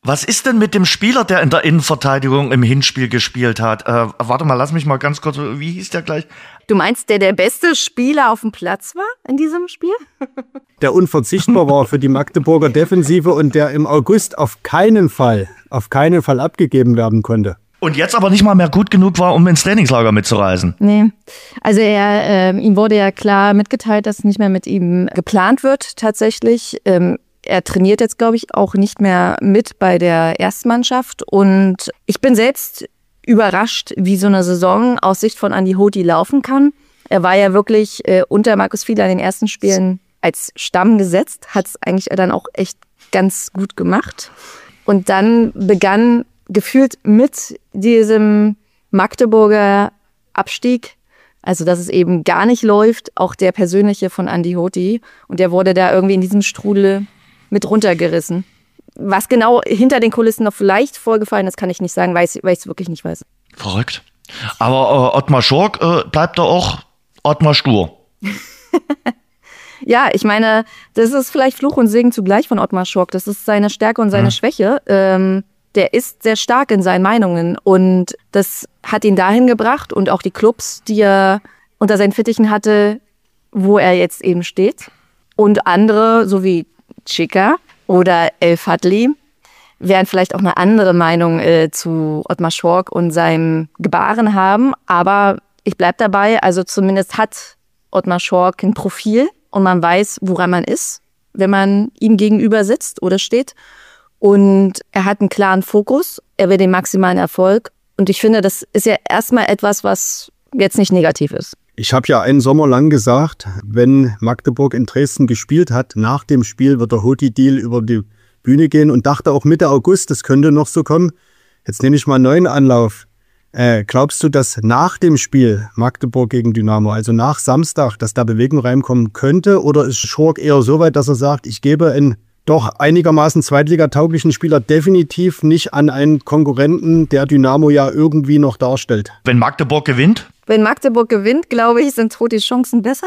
Was ist denn mit dem Spieler, der in der Innenverteidigung im Hinspiel gespielt hat? Warte mal, lass mich mal ganz kurz, wie hieß der gleich? Du meinst, der beste Spieler auf dem Platz war in diesem Spiel? Der unverzichtbar war für die Magdeburger Defensive und der im August auf keinen Fall abgegeben werden konnte. Und jetzt aber nicht mal mehr gut genug war, um ins Trainingslager mitzureisen. Nee, also ihm wurde ja klar mitgeteilt, dass nicht mehr mit ihm geplant wird tatsächlich. Er trainiert jetzt, glaube ich, auch nicht mehr mit bei der Erstmannschaft. Und ich bin selbst überrascht, wie so eine Saison aus Sicht von Andi Hoti laufen kann. Er war ja wirklich unter Markus Fiedler in den ersten Spielen als Stamm gesetzt, hat es eigentlich dann auch echt ganz gut gemacht. Und dann begann gefühlt mit diesem Magdeburger Abstieg, also dass es eben gar nicht läuft, auch der persönliche von Andi Hoti. Und der wurde da irgendwie in diesem Strudel mit runtergerissen. Was genau hinter den Kulissen noch vielleicht vorgefallen ist, kann ich nicht sagen, weil ich es wirklich nicht weiß. Verrückt. Aber Ottmar Schork bleibt da auch Ottmar stur. Ja, ich meine, das ist vielleicht Fluch und Segen zugleich von Ottmar Schork. Das ist seine Stärke und seine Schwäche. Der ist sehr stark in seinen Meinungen und das hat ihn dahin gebracht und auch die Clubs, die er unter seinen Fittichen hatte, wo er jetzt eben steht. Und andere, so wie Chica oder El Fadli, werden vielleicht auch eine andere Meinung zu Ottmar Schork und seinem Gebaren haben. Aber ich bleib dabei, also zumindest hat Ottmar Schork ein Profil und man weiß, woran man ist, wenn man ihm gegenüber sitzt oder steht. Und er hat einen klaren Fokus, er will den maximalen Erfolg. Und ich finde, das ist ja erstmal etwas, was jetzt nicht negativ ist. Ich habe ja einen Sommer lang gesagt, wenn Magdeburg in Dresden gespielt hat, nach dem Spiel wird der Hoti-Deal über die Bühne gehen und dachte auch Mitte August, das könnte noch so kommen. Jetzt nehme ich mal einen neuen Anlauf. Glaubst du, dass nach dem Spiel Magdeburg gegen Dynamo, also nach Samstag, dass da Bewegung reinkommen könnte? Oder ist Schork eher so weit, dass er sagt, ich gebe einen doch einigermaßen zweitligatauglichen Spieler definitiv nicht an einen Konkurrenten, der Dynamo ja irgendwie noch darstellt? Wenn Magdeburg gewinnt? Wenn Magdeburg gewinnt, glaube ich, sind Hotis Chancen besser.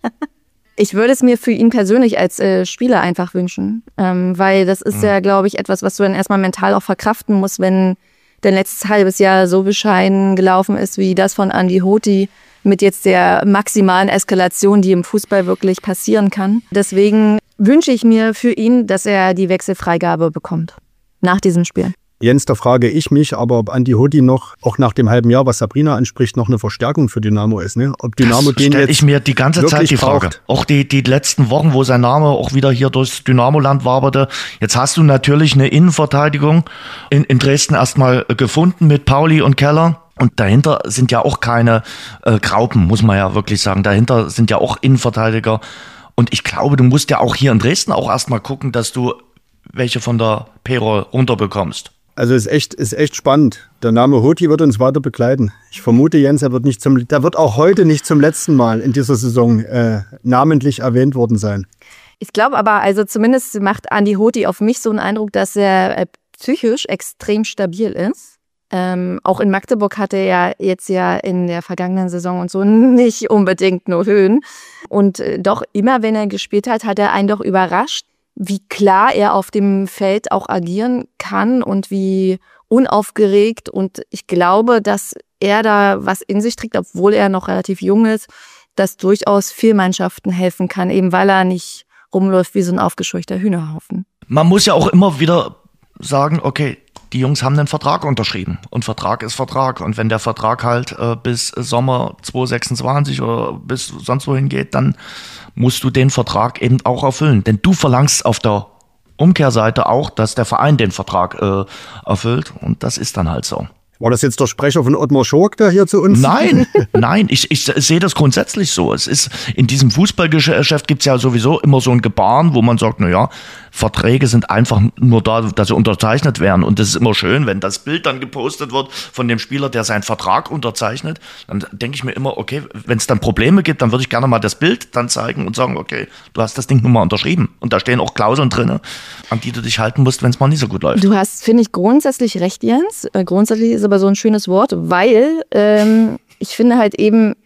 Ich würde es mir für ihn persönlich als Spieler einfach wünschen, weil das ist ja, glaube ich, etwas, was du dann erstmal mental auch verkraften musst, wenn dein letztes halbes Jahr so bescheiden gelaufen ist wie das von Andi Hoti mit jetzt der maximalen Eskalation, die im Fußball wirklich passieren kann. Deswegen wünsche ich mir für ihn, dass er die Wechselfreigabe bekommt nach diesem Spiel. Jens, da frage ich mich, aber ob Andi Hoti noch, auch nach dem halben Jahr, was Sabrina anspricht, noch eine Verstärkung für Dynamo ist. Ne? Ob Dynamo das stelle ich mir die ganze Zeit die Frage. Braucht. Auch die letzten Wochen, wo sein Name auch wieder hier durchs Dynamo-Land waberte. Jetzt hast du natürlich eine Innenverteidigung in Dresden erstmal gefunden mit Pauli und Keller. Und dahinter sind ja auch keine Graupen, muss man ja wirklich sagen. Dahinter sind ja auch Innenverteidiger. Und ich glaube, du musst ja auch hier in Dresden auch erstmal gucken, dass du welche von der Payroll runterbekommst. Also ist echt spannend. Der Name Hoti wird uns weiter begleiten. Ich vermute, Jens, der wird auch heute nicht zum letzten Mal in dieser Saison namentlich erwähnt worden sein. Ich glaube aber, also zumindest macht Andi Hoti auf mich so einen Eindruck, dass er psychisch extrem stabil ist. Auch in Magdeburg hatte er jetzt ja in der vergangenen Saison und so nicht unbedingt nur Höhen. Und doch immer, wenn er gespielt hat, hat er einen doch überrascht, wie klar er auf dem Feld auch agieren kann und wie unaufgeregt. Und ich glaube, dass er da was in sich trägt, obwohl er noch relativ jung ist, dass durchaus vielen Mannschaften helfen kann, eben weil er nicht rumläuft wie so ein aufgescheuchter Hühnerhaufen. Man muss ja auch immer wieder sagen, okay, die Jungs haben einen Vertrag unterschrieben und Vertrag ist Vertrag. Und wenn der Vertrag halt bis Sommer 2026 oder bis sonst wohin geht, dann musst du den Vertrag eben auch erfüllen. Denn du verlangst auf der Umkehrseite auch, dass der Verein den Vertrag erfüllt und das ist dann halt so. War das jetzt der Sprecher von Ottmar Schork, der hier zu uns? Nein, ich sehe das grundsätzlich so. Es ist, in diesem Fußballgeschäft gibt's ja sowieso immer so ein Gebaren, wo man sagt, naja, Verträge sind einfach nur da, dass sie unterzeichnet werden. Und das ist immer schön, wenn das Bild dann gepostet wird von dem Spieler, der seinen Vertrag unterzeichnet. Dann denke ich mir immer, okay, wenn es dann Probleme gibt, dann würde ich gerne mal das Bild dann zeigen und sagen, okay, du hast das Ding nun mal unterschrieben. Und da stehen auch Klauseln drin, an die du dich halten musst, wenn es mal nicht so gut läuft. Du hast, finde ich, grundsätzlich recht, Jens. Grundsätzlich ist aber so ein schönes Wort, weil ich finde halt eben,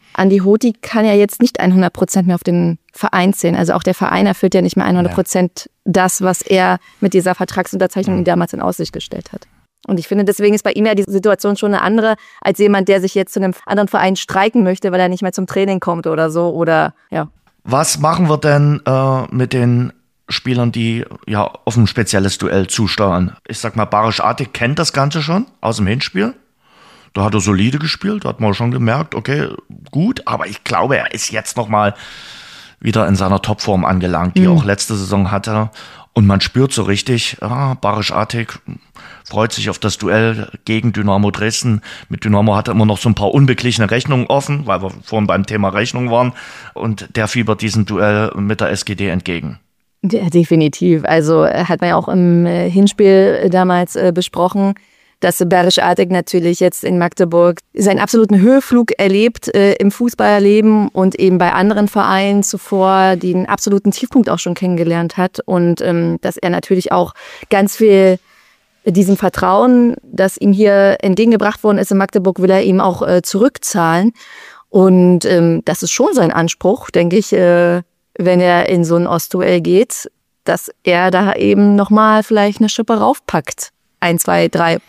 Andi Hoti kann ja jetzt nicht 100% mehr auf den Verein zählen. Also auch der Verein erfüllt ja nicht mehr 100% das, was er mit dieser Vertragsunterzeichnung damals in Aussicht gestellt hat. Und ich finde, deswegen ist bei ihm ja die Situation schon eine andere, als jemand, der sich jetzt zu einem anderen Verein streiken möchte, weil er nicht mehr zum Training kommt oder so. Oder ja. Was machen wir denn mit den Spielern, die ja auf ein spezielles Duell zusteuern? Ich sag mal, Barisch Atik kennt das Ganze schon aus dem Hinspiel. Da hat er solide gespielt, da hat man schon gemerkt, okay, gut, aber ich glaube, er ist jetzt nochmal wieder in seiner Topform angelangt, die er auch letzte Saison hatte. Und man spürt so richtig, Barisch Atik freut sich auf das Duell gegen Dynamo Dresden. Mit Dynamo hat er immer noch so ein paar unbeglichene Rechnungen offen, weil wir vorhin beim Thema Rechnung waren. Und der fiebert diesem Duell mit der SGD entgegen. Ja, definitiv. Also hat man ja auch im Hinspiel damals besprochen, dass Barisch Atik natürlich jetzt in Magdeburg seinen absoluten Höheflug erlebt im Fußballerleben und eben bei anderen Vereinen zuvor den absoluten Tiefpunkt auch schon kennengelernt hat. Und dass er natürlich auch ganz viel diesem Vertrauen, das ihm hier entgegengebracht worden ist in Magdeburg, will er ihm auch zurückzahlen. Und das ist schon sein Anspruch, denke ich, wenn er in so ein Ostduell geht, dass er da eben nochmal vielleicht eine Schippe raufpackt. 1, 2,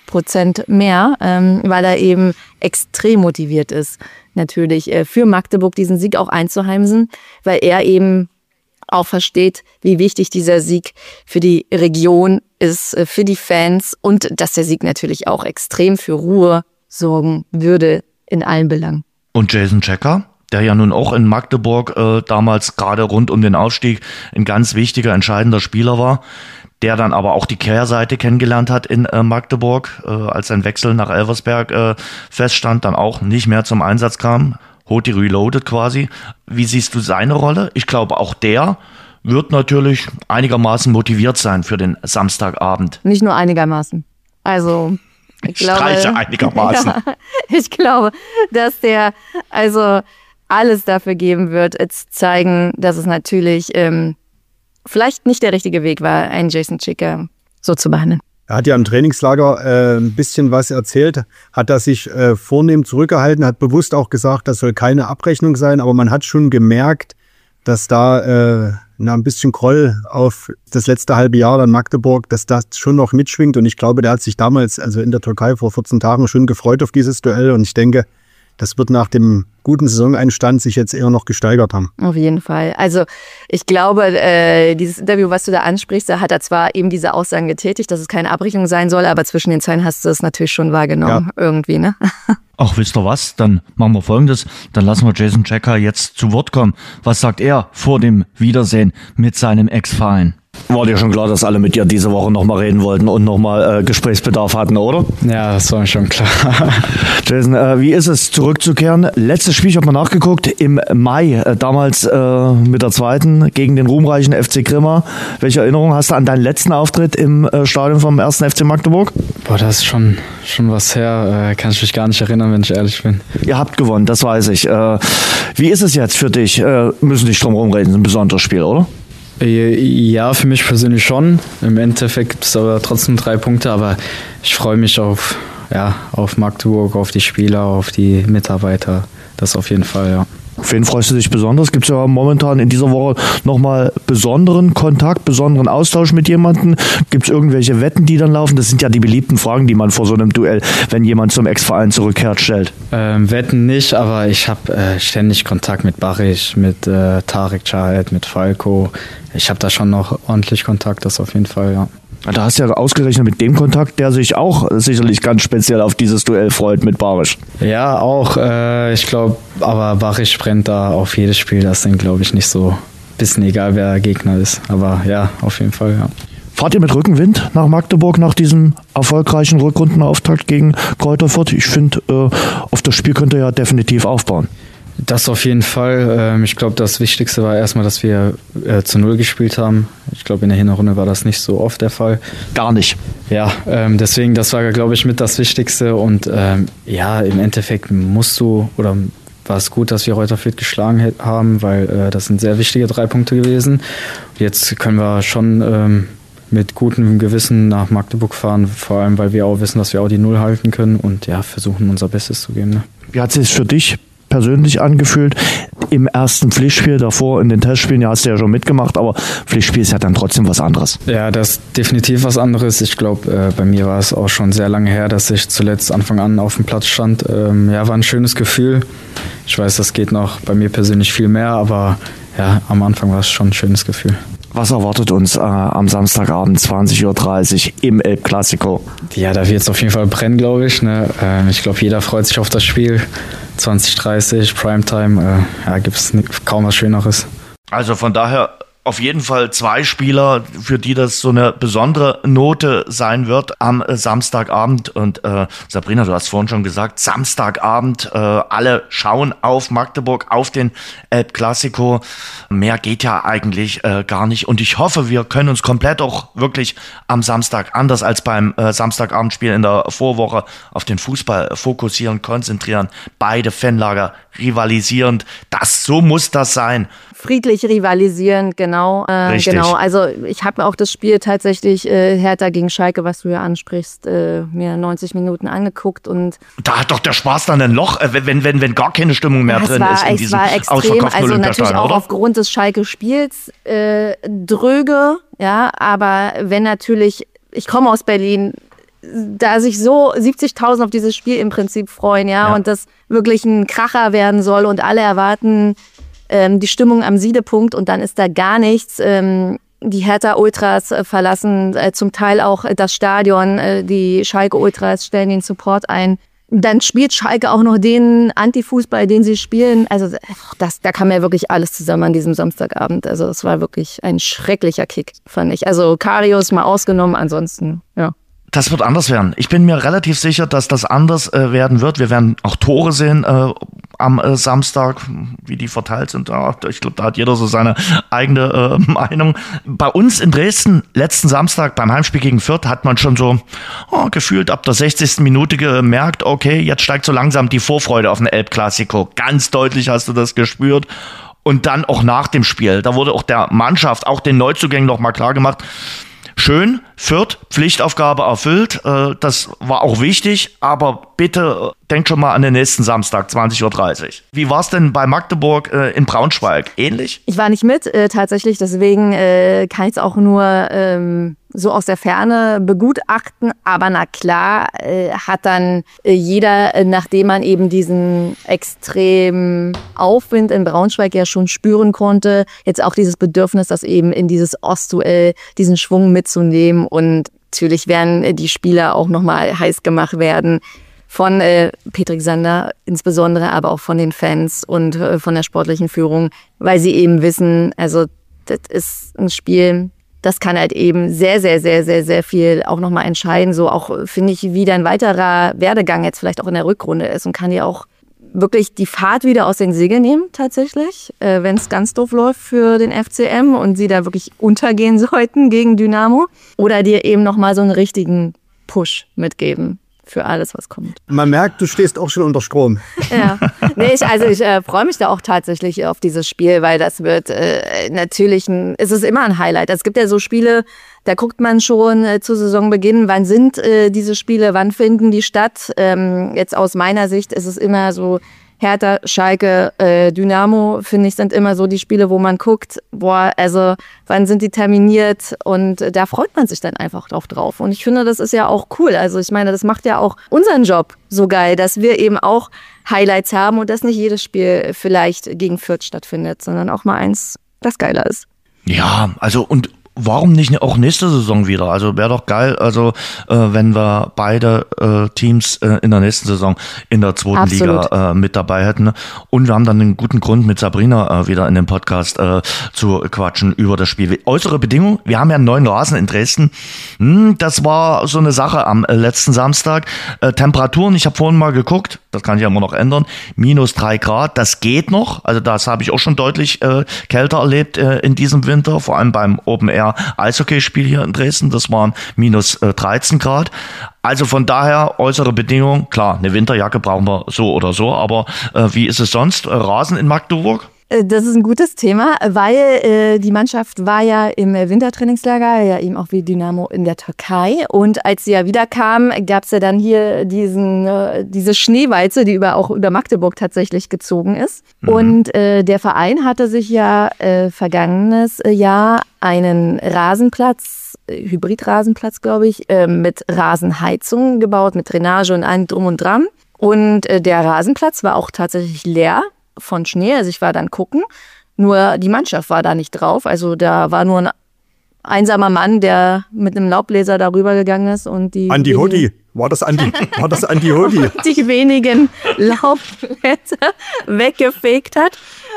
3% mehr, weil er eben extrem motiviert ist, natürlich für Magdeburg diesen Sieg auch einzuheimsen, weil er eben auch versteht, wie wichtig dieser Sieg für die Region ist, für die Fans und dass der Sieg natürlich auch extrem für Ruhe sorgen würde in allen Belangen. Und Jason Checker, der ja nun auch in Magdeburg damals gerade rund um den Aufstieg ein ganz wichtiger, entscheidender Spieler war, der dann aber auch die Kehrseite kennengelernt hat in Magdeburg, als sein Wechsel nach Elversberg feststand, dann auch nicht mehr zum Einsatz kam. Hoti reloaded quasi. Wie siehst du seine Rolle? Ich glaube, auch der wird natürlich einigermaßen motiviert sein für den Samstagabend. Nicht nur einigermaßen. Also, ich glaube... Streiche einigermaßen. Ja, ich glaube, dass der also alles dafür geben wird, zu zeigen, dass es natürlich... vielleicht nicht der richtige Weg war, einen Jason Checker so zu behandeln. Er hat ja im Trainingslager ein bisschen was erzählt, hat er sich vornehm zurückgehalten, hat bewusst auch gesagt, das soll keine Abrechnung sein, aber man hat schon gemerkt, dass da ein bisschen Groll auf das letzte halbe Jahr dann Magdeburg, dass das schon noch mitschwingt und ich glaube, der hat sich damals, also in der Türkei vor 14 Tagen schon gefreut auf dieses Duell und ich denke, das wird nach dem guten Saisoneinstand sich jetzt eher noch gesteigert haben. Auf jeden Fall. Also ich glaube, dieses Interview, was du da ansprichst, da hat er zwar eben diese Aussagen getätigt, dass es keine Abrechnung sein soll, aber zwischen den Zeilen hast du es natürlich schon wahrgenommen, irgendwie, ne? Ach, wisst ihr was? Dann machen wir Folgendes. Dann lassen wir Jason Checker jetzt zu Wort kommen. Was sagt er vor dem Wiedersehen mit seinem Ex-Verein? War dir schon klar, dass alle mit dir diese Woche nochmal reden wollten und nochmal Gesprächsbedarf hatten, oder? Ja, das war mir schon klar. Jason, wie ist es, zurückzukehren? Letztes Spiel, ich habe mal nachgeguckt, im Mai, damals mit der zweiten gegen den ruhmreichen FC Grimma. Welche Erinnerung hast du an deinen letzten Auftritt im Stadion vom 1. FC Magdeburg? Boah, das ist schon was her. Kann ich mich gar nicht erinnern, wenn ich ehrlich bin. Ihr habt gewonnen, das weiß ich. Wie ist es jetzt für dich? Müssen nicht drum herum reden, ein besonderes Spiel, oder? Ja, für mich persönlich schon. Im Endeffekt gibt es aber trotzdem 3 Punkte, aber ich freue mich auf Magdeburg, auf die Spieler, auf die Mitarbeiter. Das auf jeden Fall, ja. Auf wen freust du dich besonders? Gibt es ja momentan in dieser Woche nochmal besonderen Kontakt, besonderen Austausch mit jemandem? Gibt es irgendwelche Wetten, die dann laufen? Das sind ja die beliebten Fragen, die man vor so einem Duell, wenn jemand zum Ex-Verein zurückkehrt, stellt. Wetten nicht, aber ich habe ständig Kontakt mit Barisch, mit Tarek Chahed, mit Falco. Ich habe da schon noch ordentlich Kontakt, das auf jeden Fall, ja. Da hast du ja ausgerechnet mit dem Kontakt, der sich auch sicherlich ganz speziell auf dieses Duell freut mit Barisch. Ja, auch. Ich glaube, aber Barisch brennt da auf jedes Spiel. Das ist dann, glaube ich, nicht so bisschen egal, wer der Gegner ist. Aber ja, auf jeden Fall, ja. Fahrt ihr mit Rückenwind nach Magdeburg nach diesem erfolgreichen Rückrundenauftakt gegen Kräuter Fürth? Ich finde, auf das Spiel könnt ihr ja definitiv aufbauen. Das auf jeden Fall. Ich glaube, das Wichtigste war erstmal, dass wir zu 0 gespielt haben. Ich glaube, in der Hinrunde war das nicht so oft der Fall. Gar nicht. Ja, deswegen, das war, glaube ich, mit das Wichtigste. Und ja, im Endeffekt war es gut, dass wir Kräuter Fürth geschlagen haben, weil das sind sehr wichtige 3 Punkte gewesen. Jetzt können wir schon mit gutem Gewissen nach Magdeburg fahren, vor allem, weil wir auch wissen, dass wir auch die 0 halten können und ja, versuchen unser Bestes zu geben. Ne? Wie hat es sich für dich persönlich angefühlt. Im ersten Pflichtspiel davor, in den Testspielen, ja, hast du ja schon mitgemacht, aber Pflichtspiel ist ja dann trotzdem was anderes. Ja, das ist definitiv was anderes. Ich glaube, bei mir war es auch schon sehr lange her, dass ich zuletzt Anfang an auf dem Platz stand. Ja, war ein schönes Gefühl. Ich weiß, das geht noch bei mir persönlich viel mehr, aber ja, am Anfang war es schon ein schönes Gefühl. Was erwartet uns am Samstagabend 20.30 Uhr im El Clasico? Ja, da wird es auf jeden Fall brennen, glaube ich. Ne? Ich glaube, jeder freut sich auf das Spiel. 20:30 Primetime, gibt es kaum was Schöneres. Also von daher auf jeden Fall 2 Spieler, für die das so eine besondere Note sein wird am Samstagabend. Und Sabrina, du hast vorhin schon gesagt, Samstagabend, alle schauen auf Magdeburg, auf den El Clasico. Mehr geht ja eigentlich gar nicht. Und ich hoffe, wir können uns komplett auch wirklich am Samstag, anders als beim Samstagabendspiel in der Vorwoche, auf den Fußball fokussieren, konzentrieren. Beide Fanlager rivalisierend. So muss das sein. Friedlich rivalisierend, genau. Genau. Also ich habe mir auch das Spiel tatsächlich Hertha gegen Schalke, was du ja ansprichst, mir 90 Minuten angeguckt und da hat doch der Spaß dann ein Loch, wenn gar keine Stimmung mehr drin ist in diesem ausverkauften also natürlich Olympiastadion, auch oder? Aufgrund des Schalke-Spiels dröge, ja, aber wenn natürlich, ich komme aus Berlin, da sich so 70.000 auf dieses Spiel im Prinzip freuen, ja, und das wirklich ein Kracher werden soll und alle erwarten die Stimmung am Siedepunkt und dann ist da gar nichts. Die Hertha-Ultras verlassen zum Teil auch das Stadion, die Schalke-Ultras stellen den Support ein. Dann spielt Schalke auch noch den Anti-Fußball, den sie spielen. Also da kam ja wirklich alles zusammen an diesem Samstagabend. Also es war wirklich ein schrecklicher Kick, fand ich. Also Karius mal ausgenommen, ansonsten, ja. Das wird anders werden. Ich bin mir relativ sicher, dass das anders werden wird. Wir werden auch Tore sehen am Samstag, wie die verteilt sind. Ich glaube, da hat jeder so seine eigene Meinung. Bei uns in Dresden letzten Samstag beim Heimspiel gegen Fürth hat man schon so gefühlt ab der 60. Minute gemerkt, okay, jetzt steigt so langsam die Vorfreude auf den El Clasico. Ganz deutlich hast du das gespürt. Und dann auch nach dem Spiel. Da wurde auch der Mannschaft, auch den Neuzugängen noch mal klar gemacht, schön, Fürth, Pflichtaufgabe erfüllt. Das war auch wichtig, aber bitte denkt schon mal an den nächsten Samstag, 20.30 Uhr. Wie war es denn bei Magdeburg in Braunschweig? Ähnlich? Ich war nicht mit, tatsächlich, deswegen kann ich es auch nur so aus der Ferne begutachten. Aber na klar, hat dann jeder, nachdem man eben diesen extremen Aufwind in Braunschweig ja schon spüren konnte, jetzt auch dieses Bedürfnis, das eben in dieses Ostduell, diesen Schwung mitzunehmen. Und natürlich werden die Spieler auch nochmal heiß gemacht werden. Von Petr Xander insbesondere, aber auch von den Fans und von der sportlichen Führung, weil sie eben wissen, also das ist ein Spiel, das kann halt eben sehr, sehr, sehr, sehr, sehr viel auch nochmal entscheiden. So auch, finde ich, wie ein weiterer Werdegang jetzt vielleicht auch in der Rückrunde ist und kann ja auch wirklich die Fahrt wieder aus den Segeln nehmen, tatsächlich, wenn es ganz doof läuft für den FCM und sie da wirklich untergehen sollten gegen Dynamo. Oder dir eben nochmal so einen richtigen Push mitgeben für alles, was kommt. Man merkt, du stehst auch schon unter Strom. Ja, nee, ich freue mich da auch tatsächlich auf dieses Spiel, weil das wird natürlich, es ist immer ein Highlight. Es gibt ja so Spiele, da guckt man schon zu Saisonbeginn, wann sind diese Spiele, wann finden die statt. Jetzt aus meiner Sicht ist es immer so, Hertha, Schalke, Dynamo, finde ich, sind immer so die Spiele, wo man guckt, also wann sind die terminiert und da freut man sich dann einfach drauf. Und ich finde, das ist ja auch cool. Also ich meine, das macht ja auch unseren Job so geil, dass wir eben auch Highlights haben und dass nicht jedes Spiel vielleicht gegen Fürth stattfindet, sondern auch mal eins, das geiler ist. Ja, also und warum nicht auch nächste Saison wieder? Also wäre doch geil, also wenn wir beide Teams in der nächsten Saison in der zweiten Liga mit dabei hätten. Ne? Und wir haben dann einen guten Grund, mit Sabrina wieder in dem Podcast zu quatschen über das Spiel. Äußere Bedingungen, wir haben ja einen neuen Rasen in Dresden. Das war so eine Sache am letzten Samstag. Temperaturen, ich habe vorhin mal geguckt, das kann ich ja immer noch ändern, -3 Grad, das geht noch. Also das habe ich auch schon deutlich kälter erlebt in diesem Winter, vor allem beim Open Air Eishockeyspiel hier in Dresden, das waren -13 Grad. Also von daher äußere Bedingungen, klar, eine Winterjacke brauchen wir so oder so, aber wie ist es sonst? Rasen in Magdeburg? Das ist ein gutes Thema, weil die Mannschaft war ja im Wintertrainingslager, ja eben auch wie Dynamo in der Türkei. Und als sie ja wiederkam, gab es ja dann hier diese Schneewalze, die auch über Magdeburg tatsächlich gezogen ist. Und der Verein hatte sich ja vergangenes Jahr einen Rasenplatz, Hybridrasenplatz, glaube ich, mit Rasenheizung gebaut, mit Drainage und allem drum und dran. Und der Rasenplatz war auch tatsächlich leer von Schnee, also ich war dann gucken, nur die Mannschaft war da nicht drauf, also da war nur ein einsamer Mann, der mit einem Laubbläser darüber gegangen ist und die Andi Hodi, war das Andi Hodi? Die wenigen Laubblätter weggefegt hat.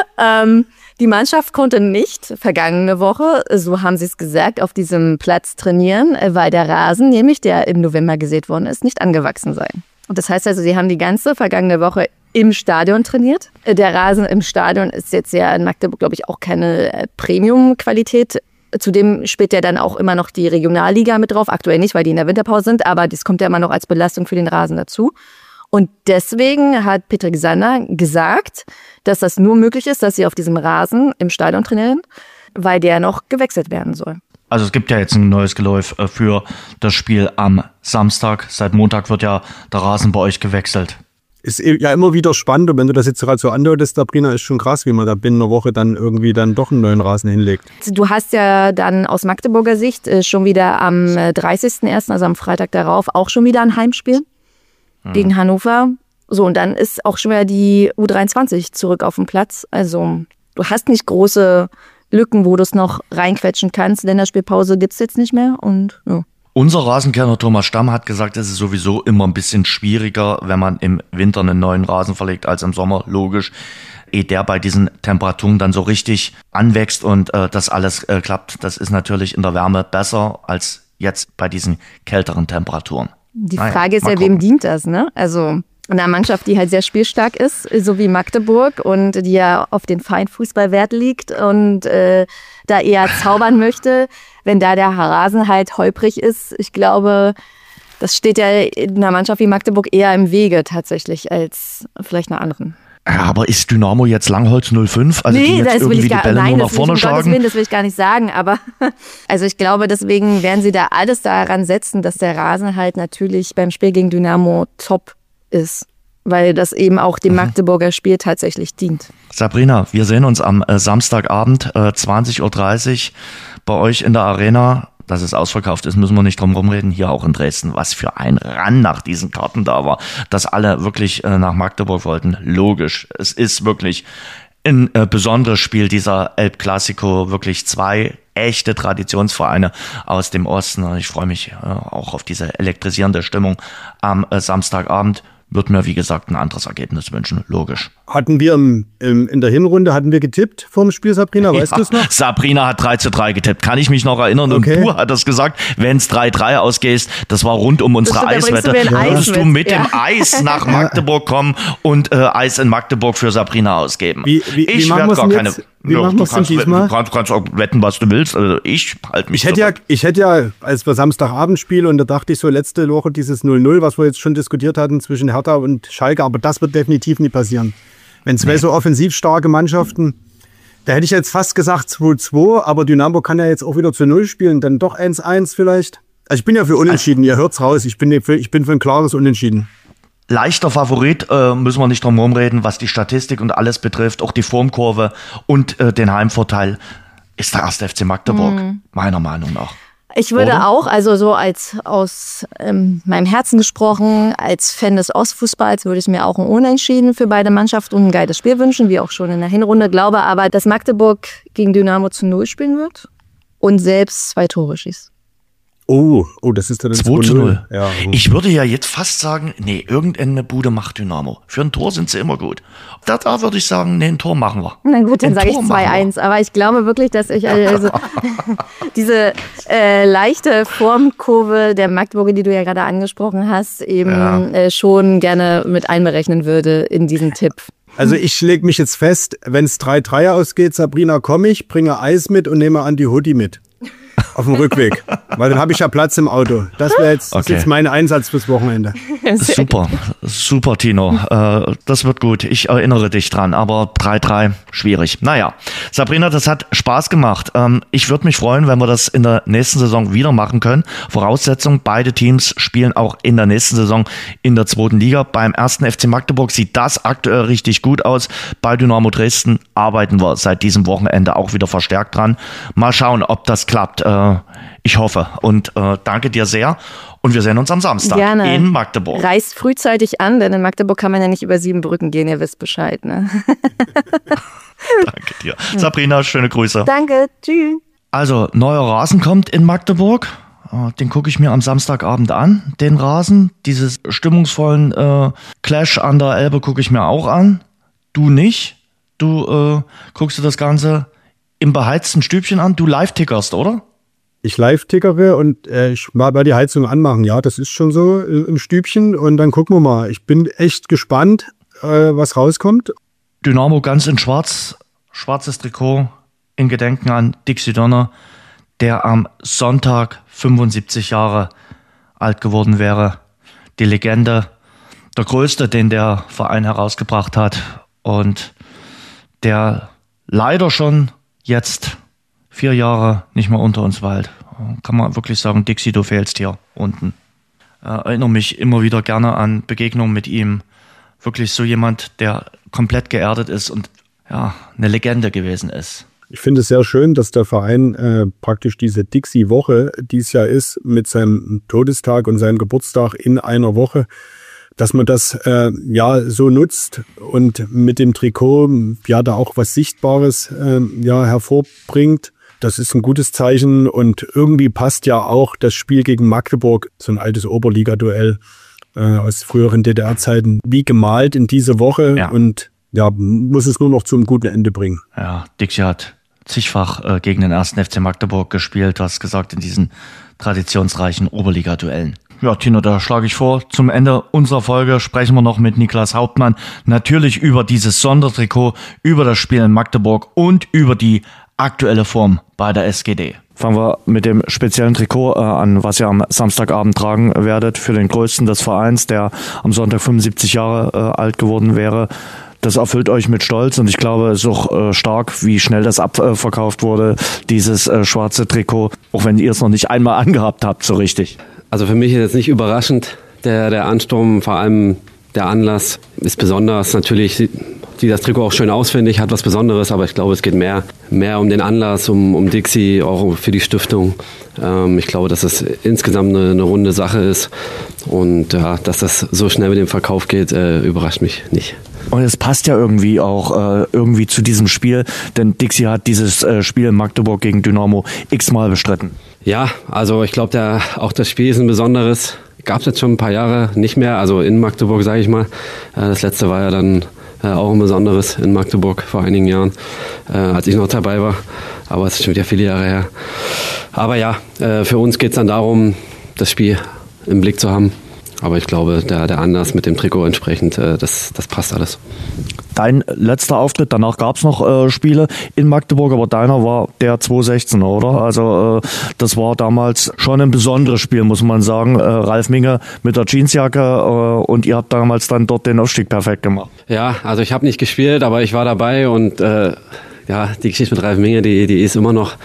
Die Mannschaft konnte nicht vergangene Woche, so haben sie es gesagt, auf diesem Platz trainieren, weil der Rasen, nämlich der im November gesät worden ist, nicht angewachsen sei. Und das heißt also, sie haben die ganze vergangene Woche im Stadion trainiert. Der Rasen im Stadion ist jetzt ja in Magdeburg, glaube ich, auch keine Premium-Qualität. Zudem spielt ja dann auch immer noch die Regionalliga mit drauf. Aktuell nicht, weil die in der Winterpause sind, aber das kommt ja immer noch als Belastung für den Rasen dazu. Und deswegen hat Petr Sander gesagt, dass das nur möglich ist, dass sie auf diesem Rasen im Stadion trainieren, weil der noch gewechselt werden soll. Also es gibt ja jetzt ein neues Geläuf für das Spiel am Samstag. Seit Montag wird ja der Rasen bei euch gewechselt. Ist ja immer wieder spannend, und wenn du das jetzt gerade so andeutest, Sabrina, ist schon krass, wie man da binnen einer Woche dann irgendwie dann doch einen neuen Rasen hinlegt. Du hast ja dann aus Magdeburger Sicht schon wieder am 30.01., also am Freitag darauf, auch schon wieder ein Heimspiel gegen Hannover. So, und dann ist auch schon wieder die U23 zurück auf dem Platz. Also du hast nicht große Lücken, wo du es noch reinquetschen kannst. Länderspielpause gibt es jetzt nicht mehr und ja. Unser Rasenkenner Thomas Stamm hat gesagt, es ist sowieso immer ein bisschen schwieriger, wenn man im Winter einen neuen Rasen verlegt als im Sommer, logisch. Ehe der bei diesen Temperaturen dann so richtig anwächst und das alles klappt, das ist natürlich in der Wärme besser als jetzt bei diesen kälteren Temperaturen. Die Frage ist ja, wem dient das, ne? Also einer Mannschaft, die halt sehr spielstark ist, so wie Magdeburg und die ja auf den Feinfußball Wert liegt und da eher zaubern möchte, wenn da der Rasen halt holprig ist. Ich glaube, das steht ja einer Mannschaft wie Magdeburg eher im Wege tatsächlich als vielleicht einer anderen. Ja, aber ist Dynamo jetzt Langholz 05? Also die jetzt irgendwie die Bälle nur nach vorne schlagen? Das will ich gar nicht sagen, aber also ich glaube, deswegen werden sie da alles daran setzen, dass der Rasen halt natürlich beim Spiel gegen Dynamo top ist, weil das eben auch dem Magdeburger Spiel tatsächlich dient. Sabrina, wir sehen uns am Samstagabend 20.30 Uhr bei euch in der Arena. Dass es ausverkauft ist, müssen wir nicht drum rumreden. Hier auch in Dresden, was für ein Run nach diesen Karten da war, dass alle wirklich nach Magdeburg wollten. Logisch, es ist wirklich ein besonderes Spiel, dieser El Clasico, wirklich zwei echte Traditionsvereine aus dem Osten. Ich freue mich auch auf diese elektrisierende Stimmung am Samstagabend. Würde mir, wie gesagt, ein anderes Ergebnis wünschen, logisch. Hatten wir in der Hinrunde getippt vor dem Spiel, Sabrina, weißt du es noch? Sabrina hat 3:3 getippt, kann ich mich noch erinnern. Okay. Und du hattest gesagt, wenn es 3:3 ausgeht, das war rund um unsere Eiswette, würdest du mit dem Eis nach Magdeburg kommen und Eis in Magdeburg für Sabrina ausgeben. Wie werde gar keine... Wie machen wir es denn diesmal? Du kannst auch wetten, was du willst. Also ich halte mich Ich hätte ja, als wir Samstagabend spielen, und da dachte ich so letzte Woche dieses 0-0, was wir jetzt schon diskutiert hatten zwischen Hertha und Schalke, aber das wird definitiv nie passieren. Wenn zwei so offensiv starke Mannschaften, da hätte ich jetzt fast gesagt 2-2, aber Dynamo kann ja jetzt auch wieder zu 0 spielen, dann doch 1-1 vielleicht. Also ich bin ja für Unentschieden, ihr hört's raus, ich bin für ein klares Unentschieden. Leichter Favorit, müssen wir nicht drum rumreden, was die Statistik und alles betrifft, auch die Formkurve und den Heimvorteil ist der 1. FC Magdeburg, meiner Meinung nach. Ich würde auch, also so als aus meinem Herzen gesprochen, als Fan des Ostfußballs würde ich mir auch ein Unentschieden für beide Mannschaften und ein geiles Spiel wünschen, wie auch schon in der Hinrunde. Glaube aber, dass Magdeburg gegen Dynamo zu 0 spielen wird und selbst 2 Tore schießt. Oh, das ist dann 2-0. Ja. Ich würde ja jetzt fast sagen, irgendeine Bude macht Dynamo. Für ein Tor sind sie immer gut. Da würde ich sagen, ein Tor machen wir. Na gut, dann sage ich 2-1. Aber ich glaube wirklich, dass ich diese leichte Formkurve der Magdeburger, die du ja gerade angesprochen hast, eben schon gerne mit einberechnen würde in diesen Tipp. Also ich lege mich jetzt fest, wenn es 3-3 ausgeht, Sabrina, komme ich, bringe Eis mit und nehme Andi Hodi mit. auf dem Rückweg. Weil dann habe ich ja Platz im Auto. Das wäre jetzt, ist jetzt mein Einsatz fürs Wochenende. Super, Tino. Das wird gut. Ich erinnere dich dran. Aber 3-3, schwierig. Naja, Sabrina, das hat Spaß gemacht. Ich würde mich freuen, wenn wir das in der nächsten Saison wieder machen können. Voraussetzung, beide Teams spielen auch in der nächsten Saison in der 2. Liga. Beim 1. FC Magdeburg sieht das aktuell richtig gut aus. Bei Dynamo Dresden arbeiten wir seit diesem Wochenende auch wieder verstärkt dran. Mal schauen, ob das klappt. Ich hoffe und danke dir sehr und wir sehen uns am Samstag in Magdeburg. Reist frühzeitig an, denn in Magdeburg kann man ja nicht über 7 Brücken gehen, ihr wisst Bescheid. Ne? Danke dir. Sabrina, schöne Grüße. Danke, tschüss. Also, neuer Rasen kommt in Magdeburg. Den gucke ich mir am Samstagabend an, den Rasen. Dieses stimmungsvollen Clash an der Elbe gucke ich mir auch an. Du nicht. Du guckst dir das Ganze im beheizten Stübchen an. Du live-tickerst, oder? Ich live-tickere und ich mal die Heizung anmachen. Ja, das ist schon so im Stübchen. Und dann gucken wir mal. Ich bin echt gespannt, was rauskommt. Dynamo ganz in schwarz. Schwarzes Trikot in Gedenken an Dixie Donner, der am Sonntag 75 Jahre alt geworden wäre. Die Legende, der größte, den der Verein herausgebracht hat. Und der leider schon jetzt 4 Jahre nicht mehr unter uns weilt. Kann man wirklich sagen, Dixie, du fehlst hier unten. Erinnere mich immer wieder gerne an Begegnungen mit ihm. Wirklich so jemand, der komplett geerdet ist und ja, eine Legende gewesen ist. Ich finde es sehr schön, dass der Verein praktisch diese Dixie-Woche, die es ja ist, mit seinem Todestag und seinem Geburtstag in einer Woche, dass man das so nutzt und mit dem Trikot da auch was Sichtbares hervorbringt. Das ist ein gutes Zeichen und irgendwie passt ja auch das Spiel gegen Magdeburg, so ein altes Oberliga-Duell aus früheren DDR-Zeiten, wie gemalt in diese Woche und muss es nur noch zum guten Ende bringen. Ja, Dixie hat zigfach gegen den 1. FC Magdeburg gespielt, du hast gesagt, in diesen traditionsreichen Oberliga-Duellen. Ja, Tino, da schlage ich vor, zum Ende unserer Folge sprechen wir noch mit Niklas Hauptmann natürlich über dieses Sondertrikot, über das Spiel in Magdeburg und über die aktuelle Form bei der SGD. Fangen wir mit dem speziellen Trikot an, was ihr am Samstagabend tragen werdet für den Größten des Vereins, der am Sonntag 75 Jahre alt geworden wäre. Das erfüllt euch mit Stolz und ich glaube, es ist auch stark, wie schnell das abverkauft wurde, dieses schwarze Trikot, auch wenn ihr es noch nicht einmal angehabt habt, so richtig. Also für mich ist jetzt nicht überraschend, der Ansturm, vor allem der Anlass ist besonders. Natürlich sieht das Trikot auch schön aus, finde ich, hat was Besonderes, aber ich glaube, es geht mehr um den Anlass, um Dixie, auch für die Stiftung. Ich glaube, dass es insgesamt eine runde Sache ist und dass das so schnell mit dem Verkauf geht, überrascht mich nicht. Und es passt ja irgendwie auch irgendwie zu diesem Spiel, denn Dixie hat dieses Spiel in Magdeburg gegen Dynamo x-mal bestritten. Ja, also ich glaube, auch das Spiel ist ein besonderes. Gab es jetzt schon ein paar Jahre nicht mehr, also in Magdeburg, sage ich mal. Das letzte war ja dann auch ein besonderes in Magdeburg vor einigen Jahren, als ich noch dabei war. Aber es ist schon wieder viele Jahre her. Aber ja, für uns geht es dann darum, das Spiel im Blick zu haben. Aber ich glaube, der Anlass mit dem Trikot entsprechend, das passt alles. Dein letzter Auftritt, danach gab es noch Spiele in Magdeburg, aber deiner war der 2016, oder? Also das war damals schon ein besonderes Spiel, muss man sagen. Ralf Minge mit der Jeansjacke und ihr habt damals dann dort den Aufstieg perfekt gemacht. Ja, also ich habe nicht gespielt, aber ich war dabei und die Geschichte mit Ralf Minge, die ist immer noch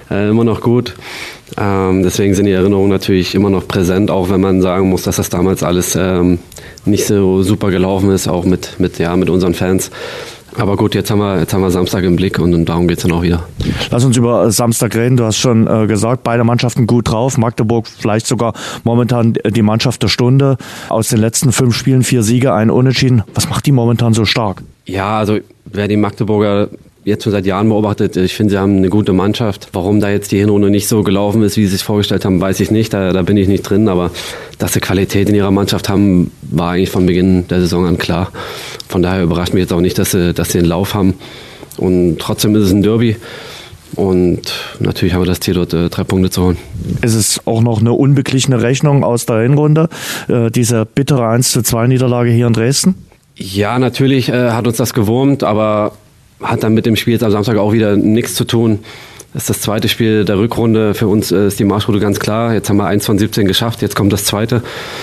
gut. Deswegen sind die Erinnerungen natürlich immer noch präsent, auch wenn man sagen muss, dass das damals alles nicht so super gelaufen ist, auch mit unseren Fans. Aber gut, jetzt haben wir Samstag im Blick und darum geht es dann auch wieder. Lass uns über Samstag reden. Du hast schon gesagt, beide Mannschaften gut drauf. Magdeburg vielleicht sogar momentan die Mannschaft der Stunde. Aus den letzten 5 Spielen 4 Siege, 1 Unentschieden. Was macht die momentan so stark? Ja, also wer die Magdeburger jetzt schon seit Jahren beobachtet, ich finde, sie haben eine gute Mannschaft. Warum da jetzt die Hinrunde nicht so gelaufen ist, wie sie sich vorgestellt haben, weiß ich nicht. Da bin ich nicht drin, aber dass sie Qualität in ihrer Mannschaft haben, war eigentlich von Beginn der Saison an klar. Von daher überrascht mich jetzt auch nicht, dass sie einen Lauf haben. Und trotzdem ist es ein Derby. Und natürlich haben wir das Ziel, dort 3 Punkte zu holen. Es ist auch noch eine unbeglichene Rechnung aus der Hinrunde, diese bittere 1:2 Niederlage hier in Dresden? Ja, natürlich hat uns das gewurmt, aber hat dann mit dem Spiel jetzt am Samstag auch wieder nichts zu tun. Das ist das zweite Spiel der Rückrunde. Für uns ist die Marschroute ganz klar. Jetzt haben wir 1 von 17 geschafft, jetzt kommt das zweite.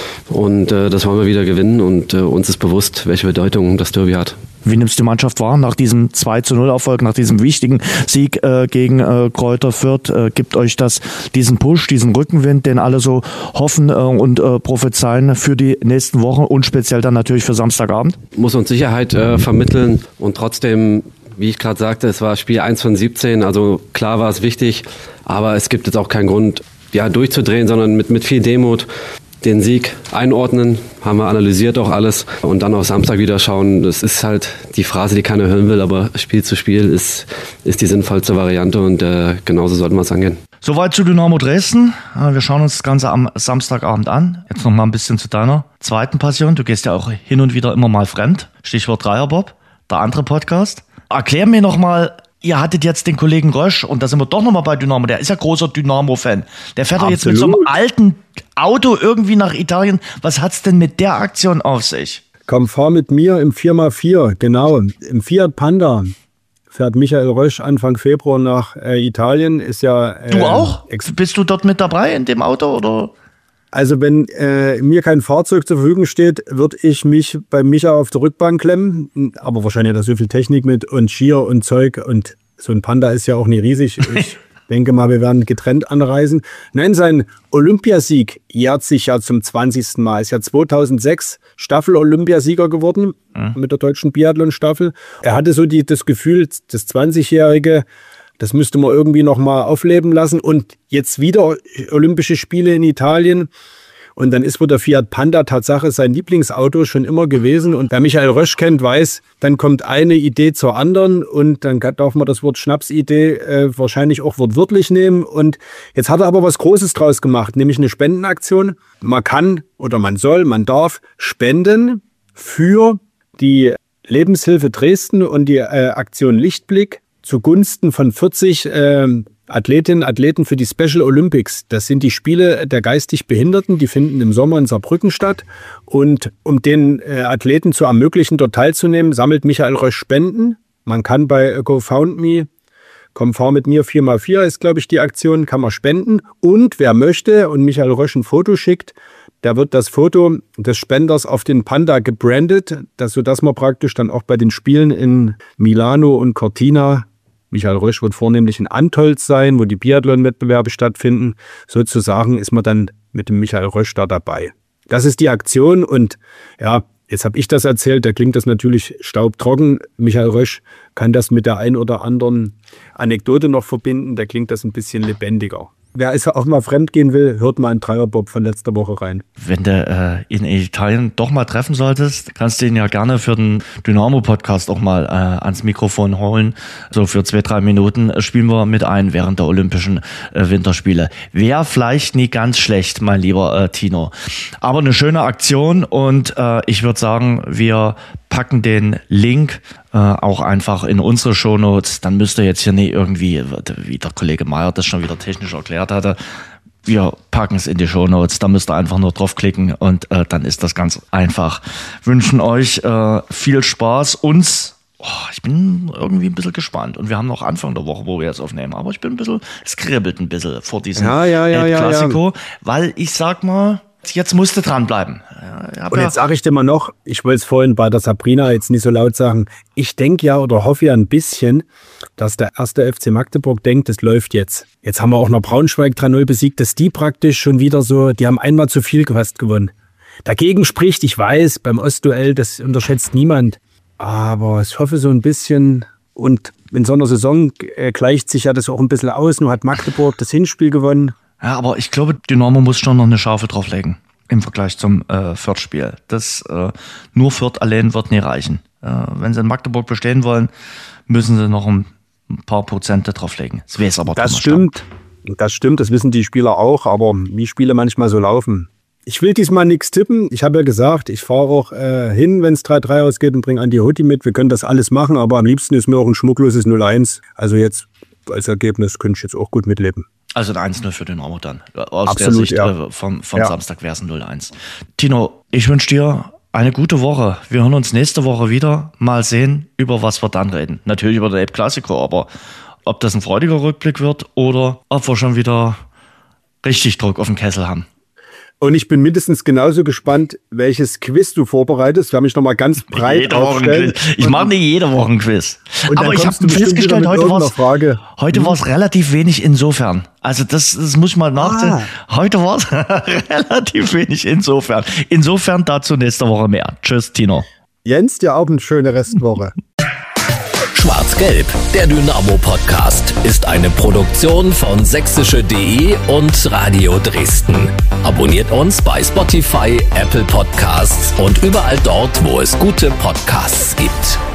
Und das wollen wir wieder gewinnen. Und uns ist bewusst, welche Bedeutung das Derby hat. Wie nimmst du die Mannschaft wahr nach diesem 2-0-Erfolg, nach diesem wichtigen Sieg gegen Kräuter Fürth? Gibt euch das diesen Push, diesen Rückenwind, den alle so hoffen und prophezeien für die nächsten Wochen und speziell dann natürlich für Samstagabend? Muss uns Sicherheit vermitteln und trotzdem, wie ich gerade sagte, es war Spiel 1 von 17, also klar war es wichtig, aber es gibt jetzt auch keinen Grund, durchzudrehen, sondern mit viel Demut den Sieg einordnen, haben wir analysiert auch alles und dann auf Samstag wieder schauen. Das ist halt die Phrase, die keiner hören will, aber Spiel zu Spiel ist die sinnvollste Variante und genauso sollten wir es angehen. Soweit zu Dynamo Dresden. Wir schauen uns das Ganze am Samstagabend an. Jetzt noch mal ein bisschen zu deiner zweiten Passion. Du gehst ja auch hin und wieder immer mal fremd. Stichwort Dreierbob, der andere Podcast. Erklär mir noch mal, ihr hattet jetzt den Kollegen Rösch und da sind wir doch noch mal bei Dynamo. Der ist ja großer Dynamo-Fan. Der fährt doch jetzt mit so einem alten Auto irgendwie nach Italien. Was hat's denn mit der Aktion auf sich? Komm, fahr mit mir im 4x4, genau. Im Fiat Panda fährt Michael Rösch Anfang Februar nach Italien. Ist ja, du auch? Bist du dort mit dabei in dem Auto, oder? Also wenn mir kein Fahrzeug zur Verfügung steht, würde ich mich bei Micha auf der Rückbank klemmen. Aber wahrscheinlich hat er so viel Technik mit und Skier und Zeug. Und so ein Panda ist ja auch nicht riesig. Ich denke mal, wir werden getrennt anreisen. Nein, sein Olympiasieg jährt sich ja zum 20. Mal. Ist ja 2006 Staffel-Olympiasieger geworden mit der deutschen Biathlon-Staffel. Er hatte so das Gefühl, das 20-Jährige, das müsste man irgendwie noch mal aufleben lassen. Und jetzt wieder Olympische Spiele in Italien. Und dann ist wohl der Fiat Panda Tatsache sein Lieblingsauto schon immer gewesen. Und wer Michael Rösch kennt, weiß, dann kommt eine Idee zur anderen. Und dann darf man das Wort Schnapsidee wahrscheinlich auch wortwörtlich nehmen. Und jetzt hat er aber was Großes draus gemacht, nämlich eine Spendenaktion. Man kann oder man soll, man darf spenden für die Lebenshilfe Dresden und die Aktion Lichtblick zugunsten von 40 Athletinnen und Athleten für die Special Olympics. Das sind die Spiele der geistig Behinderten, die finden im Sommer in Saarbrücken statt. Und um den Athleten zu ermöglichen, dort teilzunehmen, sammelt Michael Rösch Spenden. Man kann bei GoFundMe, komm, fahr mit mir 4x4 ist, glaube ich, die Aktion, kann man spenden. Und wer möchte und Michael Rösch ein Foto schickt, da wird das Foto des Spenders auf den Panda gebrandet, sodass man praktisch dann auch bei den Spielen in Milano und Cortina, Michael Rösch wird vornehmlich in Antolz sein, wo die Biathlon-Wettbewerbe stattfinden. Sozusagen ist man dann mit dem Michael Rösch da dabei. Das ist die Aktion und ja, jetzt habe ich das erzählt, da klingt das natürlich staubtrocken. Michael Rösch kann das mit der ein oder anderen Anekdote noch verbinden, da klingt das ein bisschen lebendiger. Wer auch mal fremd gehen will, hört mal einen Dreierbob von letzter Woche rein. Wenn du in Italien doch mal treffen solltest, kannst du ihn ja gerne für den Dynamo-Podcast auch mal ans Mikrofon holen. So für 2-3 Minuten spielen wir mit ein während der Olympischen Winterspiele. Wäre vielleicht nie ganz schlecht, mein lieber Tino. Aber eine schöne Aktion und ich würde sagen, wir packen den Link auch einfach in unsere Shownotes. Dann müsst ihr jetzt hier nicht irgendwie, wie der Kollege Meier das schon wieder technisch erklärt hatte, wir packen es in die Shownotes. Da müsst ihr einfach nur draufklicken und dann ist das ganz einfach. Wünschen euch viel Spaß. Uns, ich bin irgendwie ein bisschen gespannt. Und wir haben noch Anfang der Woche, wo wir jetzt aufnehmen. Aber ich bin ein bisschen, es kribbelt ein bisschen vor diesem Klassiko. Weil ich sag mal, jetzt musst du dranbleiben. Und jetzt sage ich dir mal noch, ich wollte es vorhin bei der Sabrina jetzt nicht so laut sagen, ich denke ja oder hoffe ja ein bisschen, dass der erste FC Magdeburg denkt, es läuft jetzt. Jetzt haben wir auch noch Braunschweig 3-0 besiegt, dass die praktisch schon wieder so, die haben einmal zu viel fast gewonnen. Dagegen spricht, ich weiß, beim Ostduell, das unterschätzt niemand. Aber ich hoffe so ein bisschen, und in so einer Saison gleicht sich ja das auch ein bisschen aus. Nur hat Magdeburg das Hinspiel gewonnen. Ja, aber ich glaube, Dynamo muss schon noch eine Schaufel drauflegen im Vergleich zum Fürth-Spiel. Das nur Fürth allein wird nie reichen. Wenn sie in Magdeburg bestehen wollen, müssen sie noch ein paar Prozente drauflegen. Das weiß aber das stimmt. Das stimmt, das wissen die Spieler auch, aber wie Spiele manchmal so laufen. Ich will diesmal nichts tippen. Ich habe ja gesagt, ich fahre auch hin, wenn es 3-3 ausgeht und bringe Andi Hotti mit. Wir können das alles machen, aber am liebsten ist mir auch ein schmuckloses 0-1. Also jetzt als Ergebnis könnte ich jetzt auch gut mitleben. Also ein 1-0 für Dynamo dann. Aus Absolut, der Sicht ja. vom Samstag wäre es ein 0-1. Tino, ich wünsche dir eine gute Woche. Wir hören uns nächste Woche wieder. Mal sehen, über was wir dann reden. Natürlich über den Elb Clasico, aber ob das ein freudiger Rückblick wird oder ob wir schon wieder richtig Druck auf den Kessel haben. Und ich bin mindestens genauso gespannt, welches Quiz du vorbereitest. Wir haben mich nochmal ganz breit aufstellen. Ich mache nicht jede Woche ein Quiz. Aber ich habe festgestellt, heute war es relativ wenig insofern. Also das muss ich mal nachdenken. Heute war es relativ wenig insofern. Insofern dazu nächste Woche mehr. Tschüss, Tino. Jens, dir auch eine schöne Restwoche. Schwarz-Gelb, der Dynamo-Podcast, ist eine Produktion von sächsische.de und Radio Dresden. Abonniert uns bei Spotify, Apple Podcasts und überall dort, wo es gute Podcasts gibt.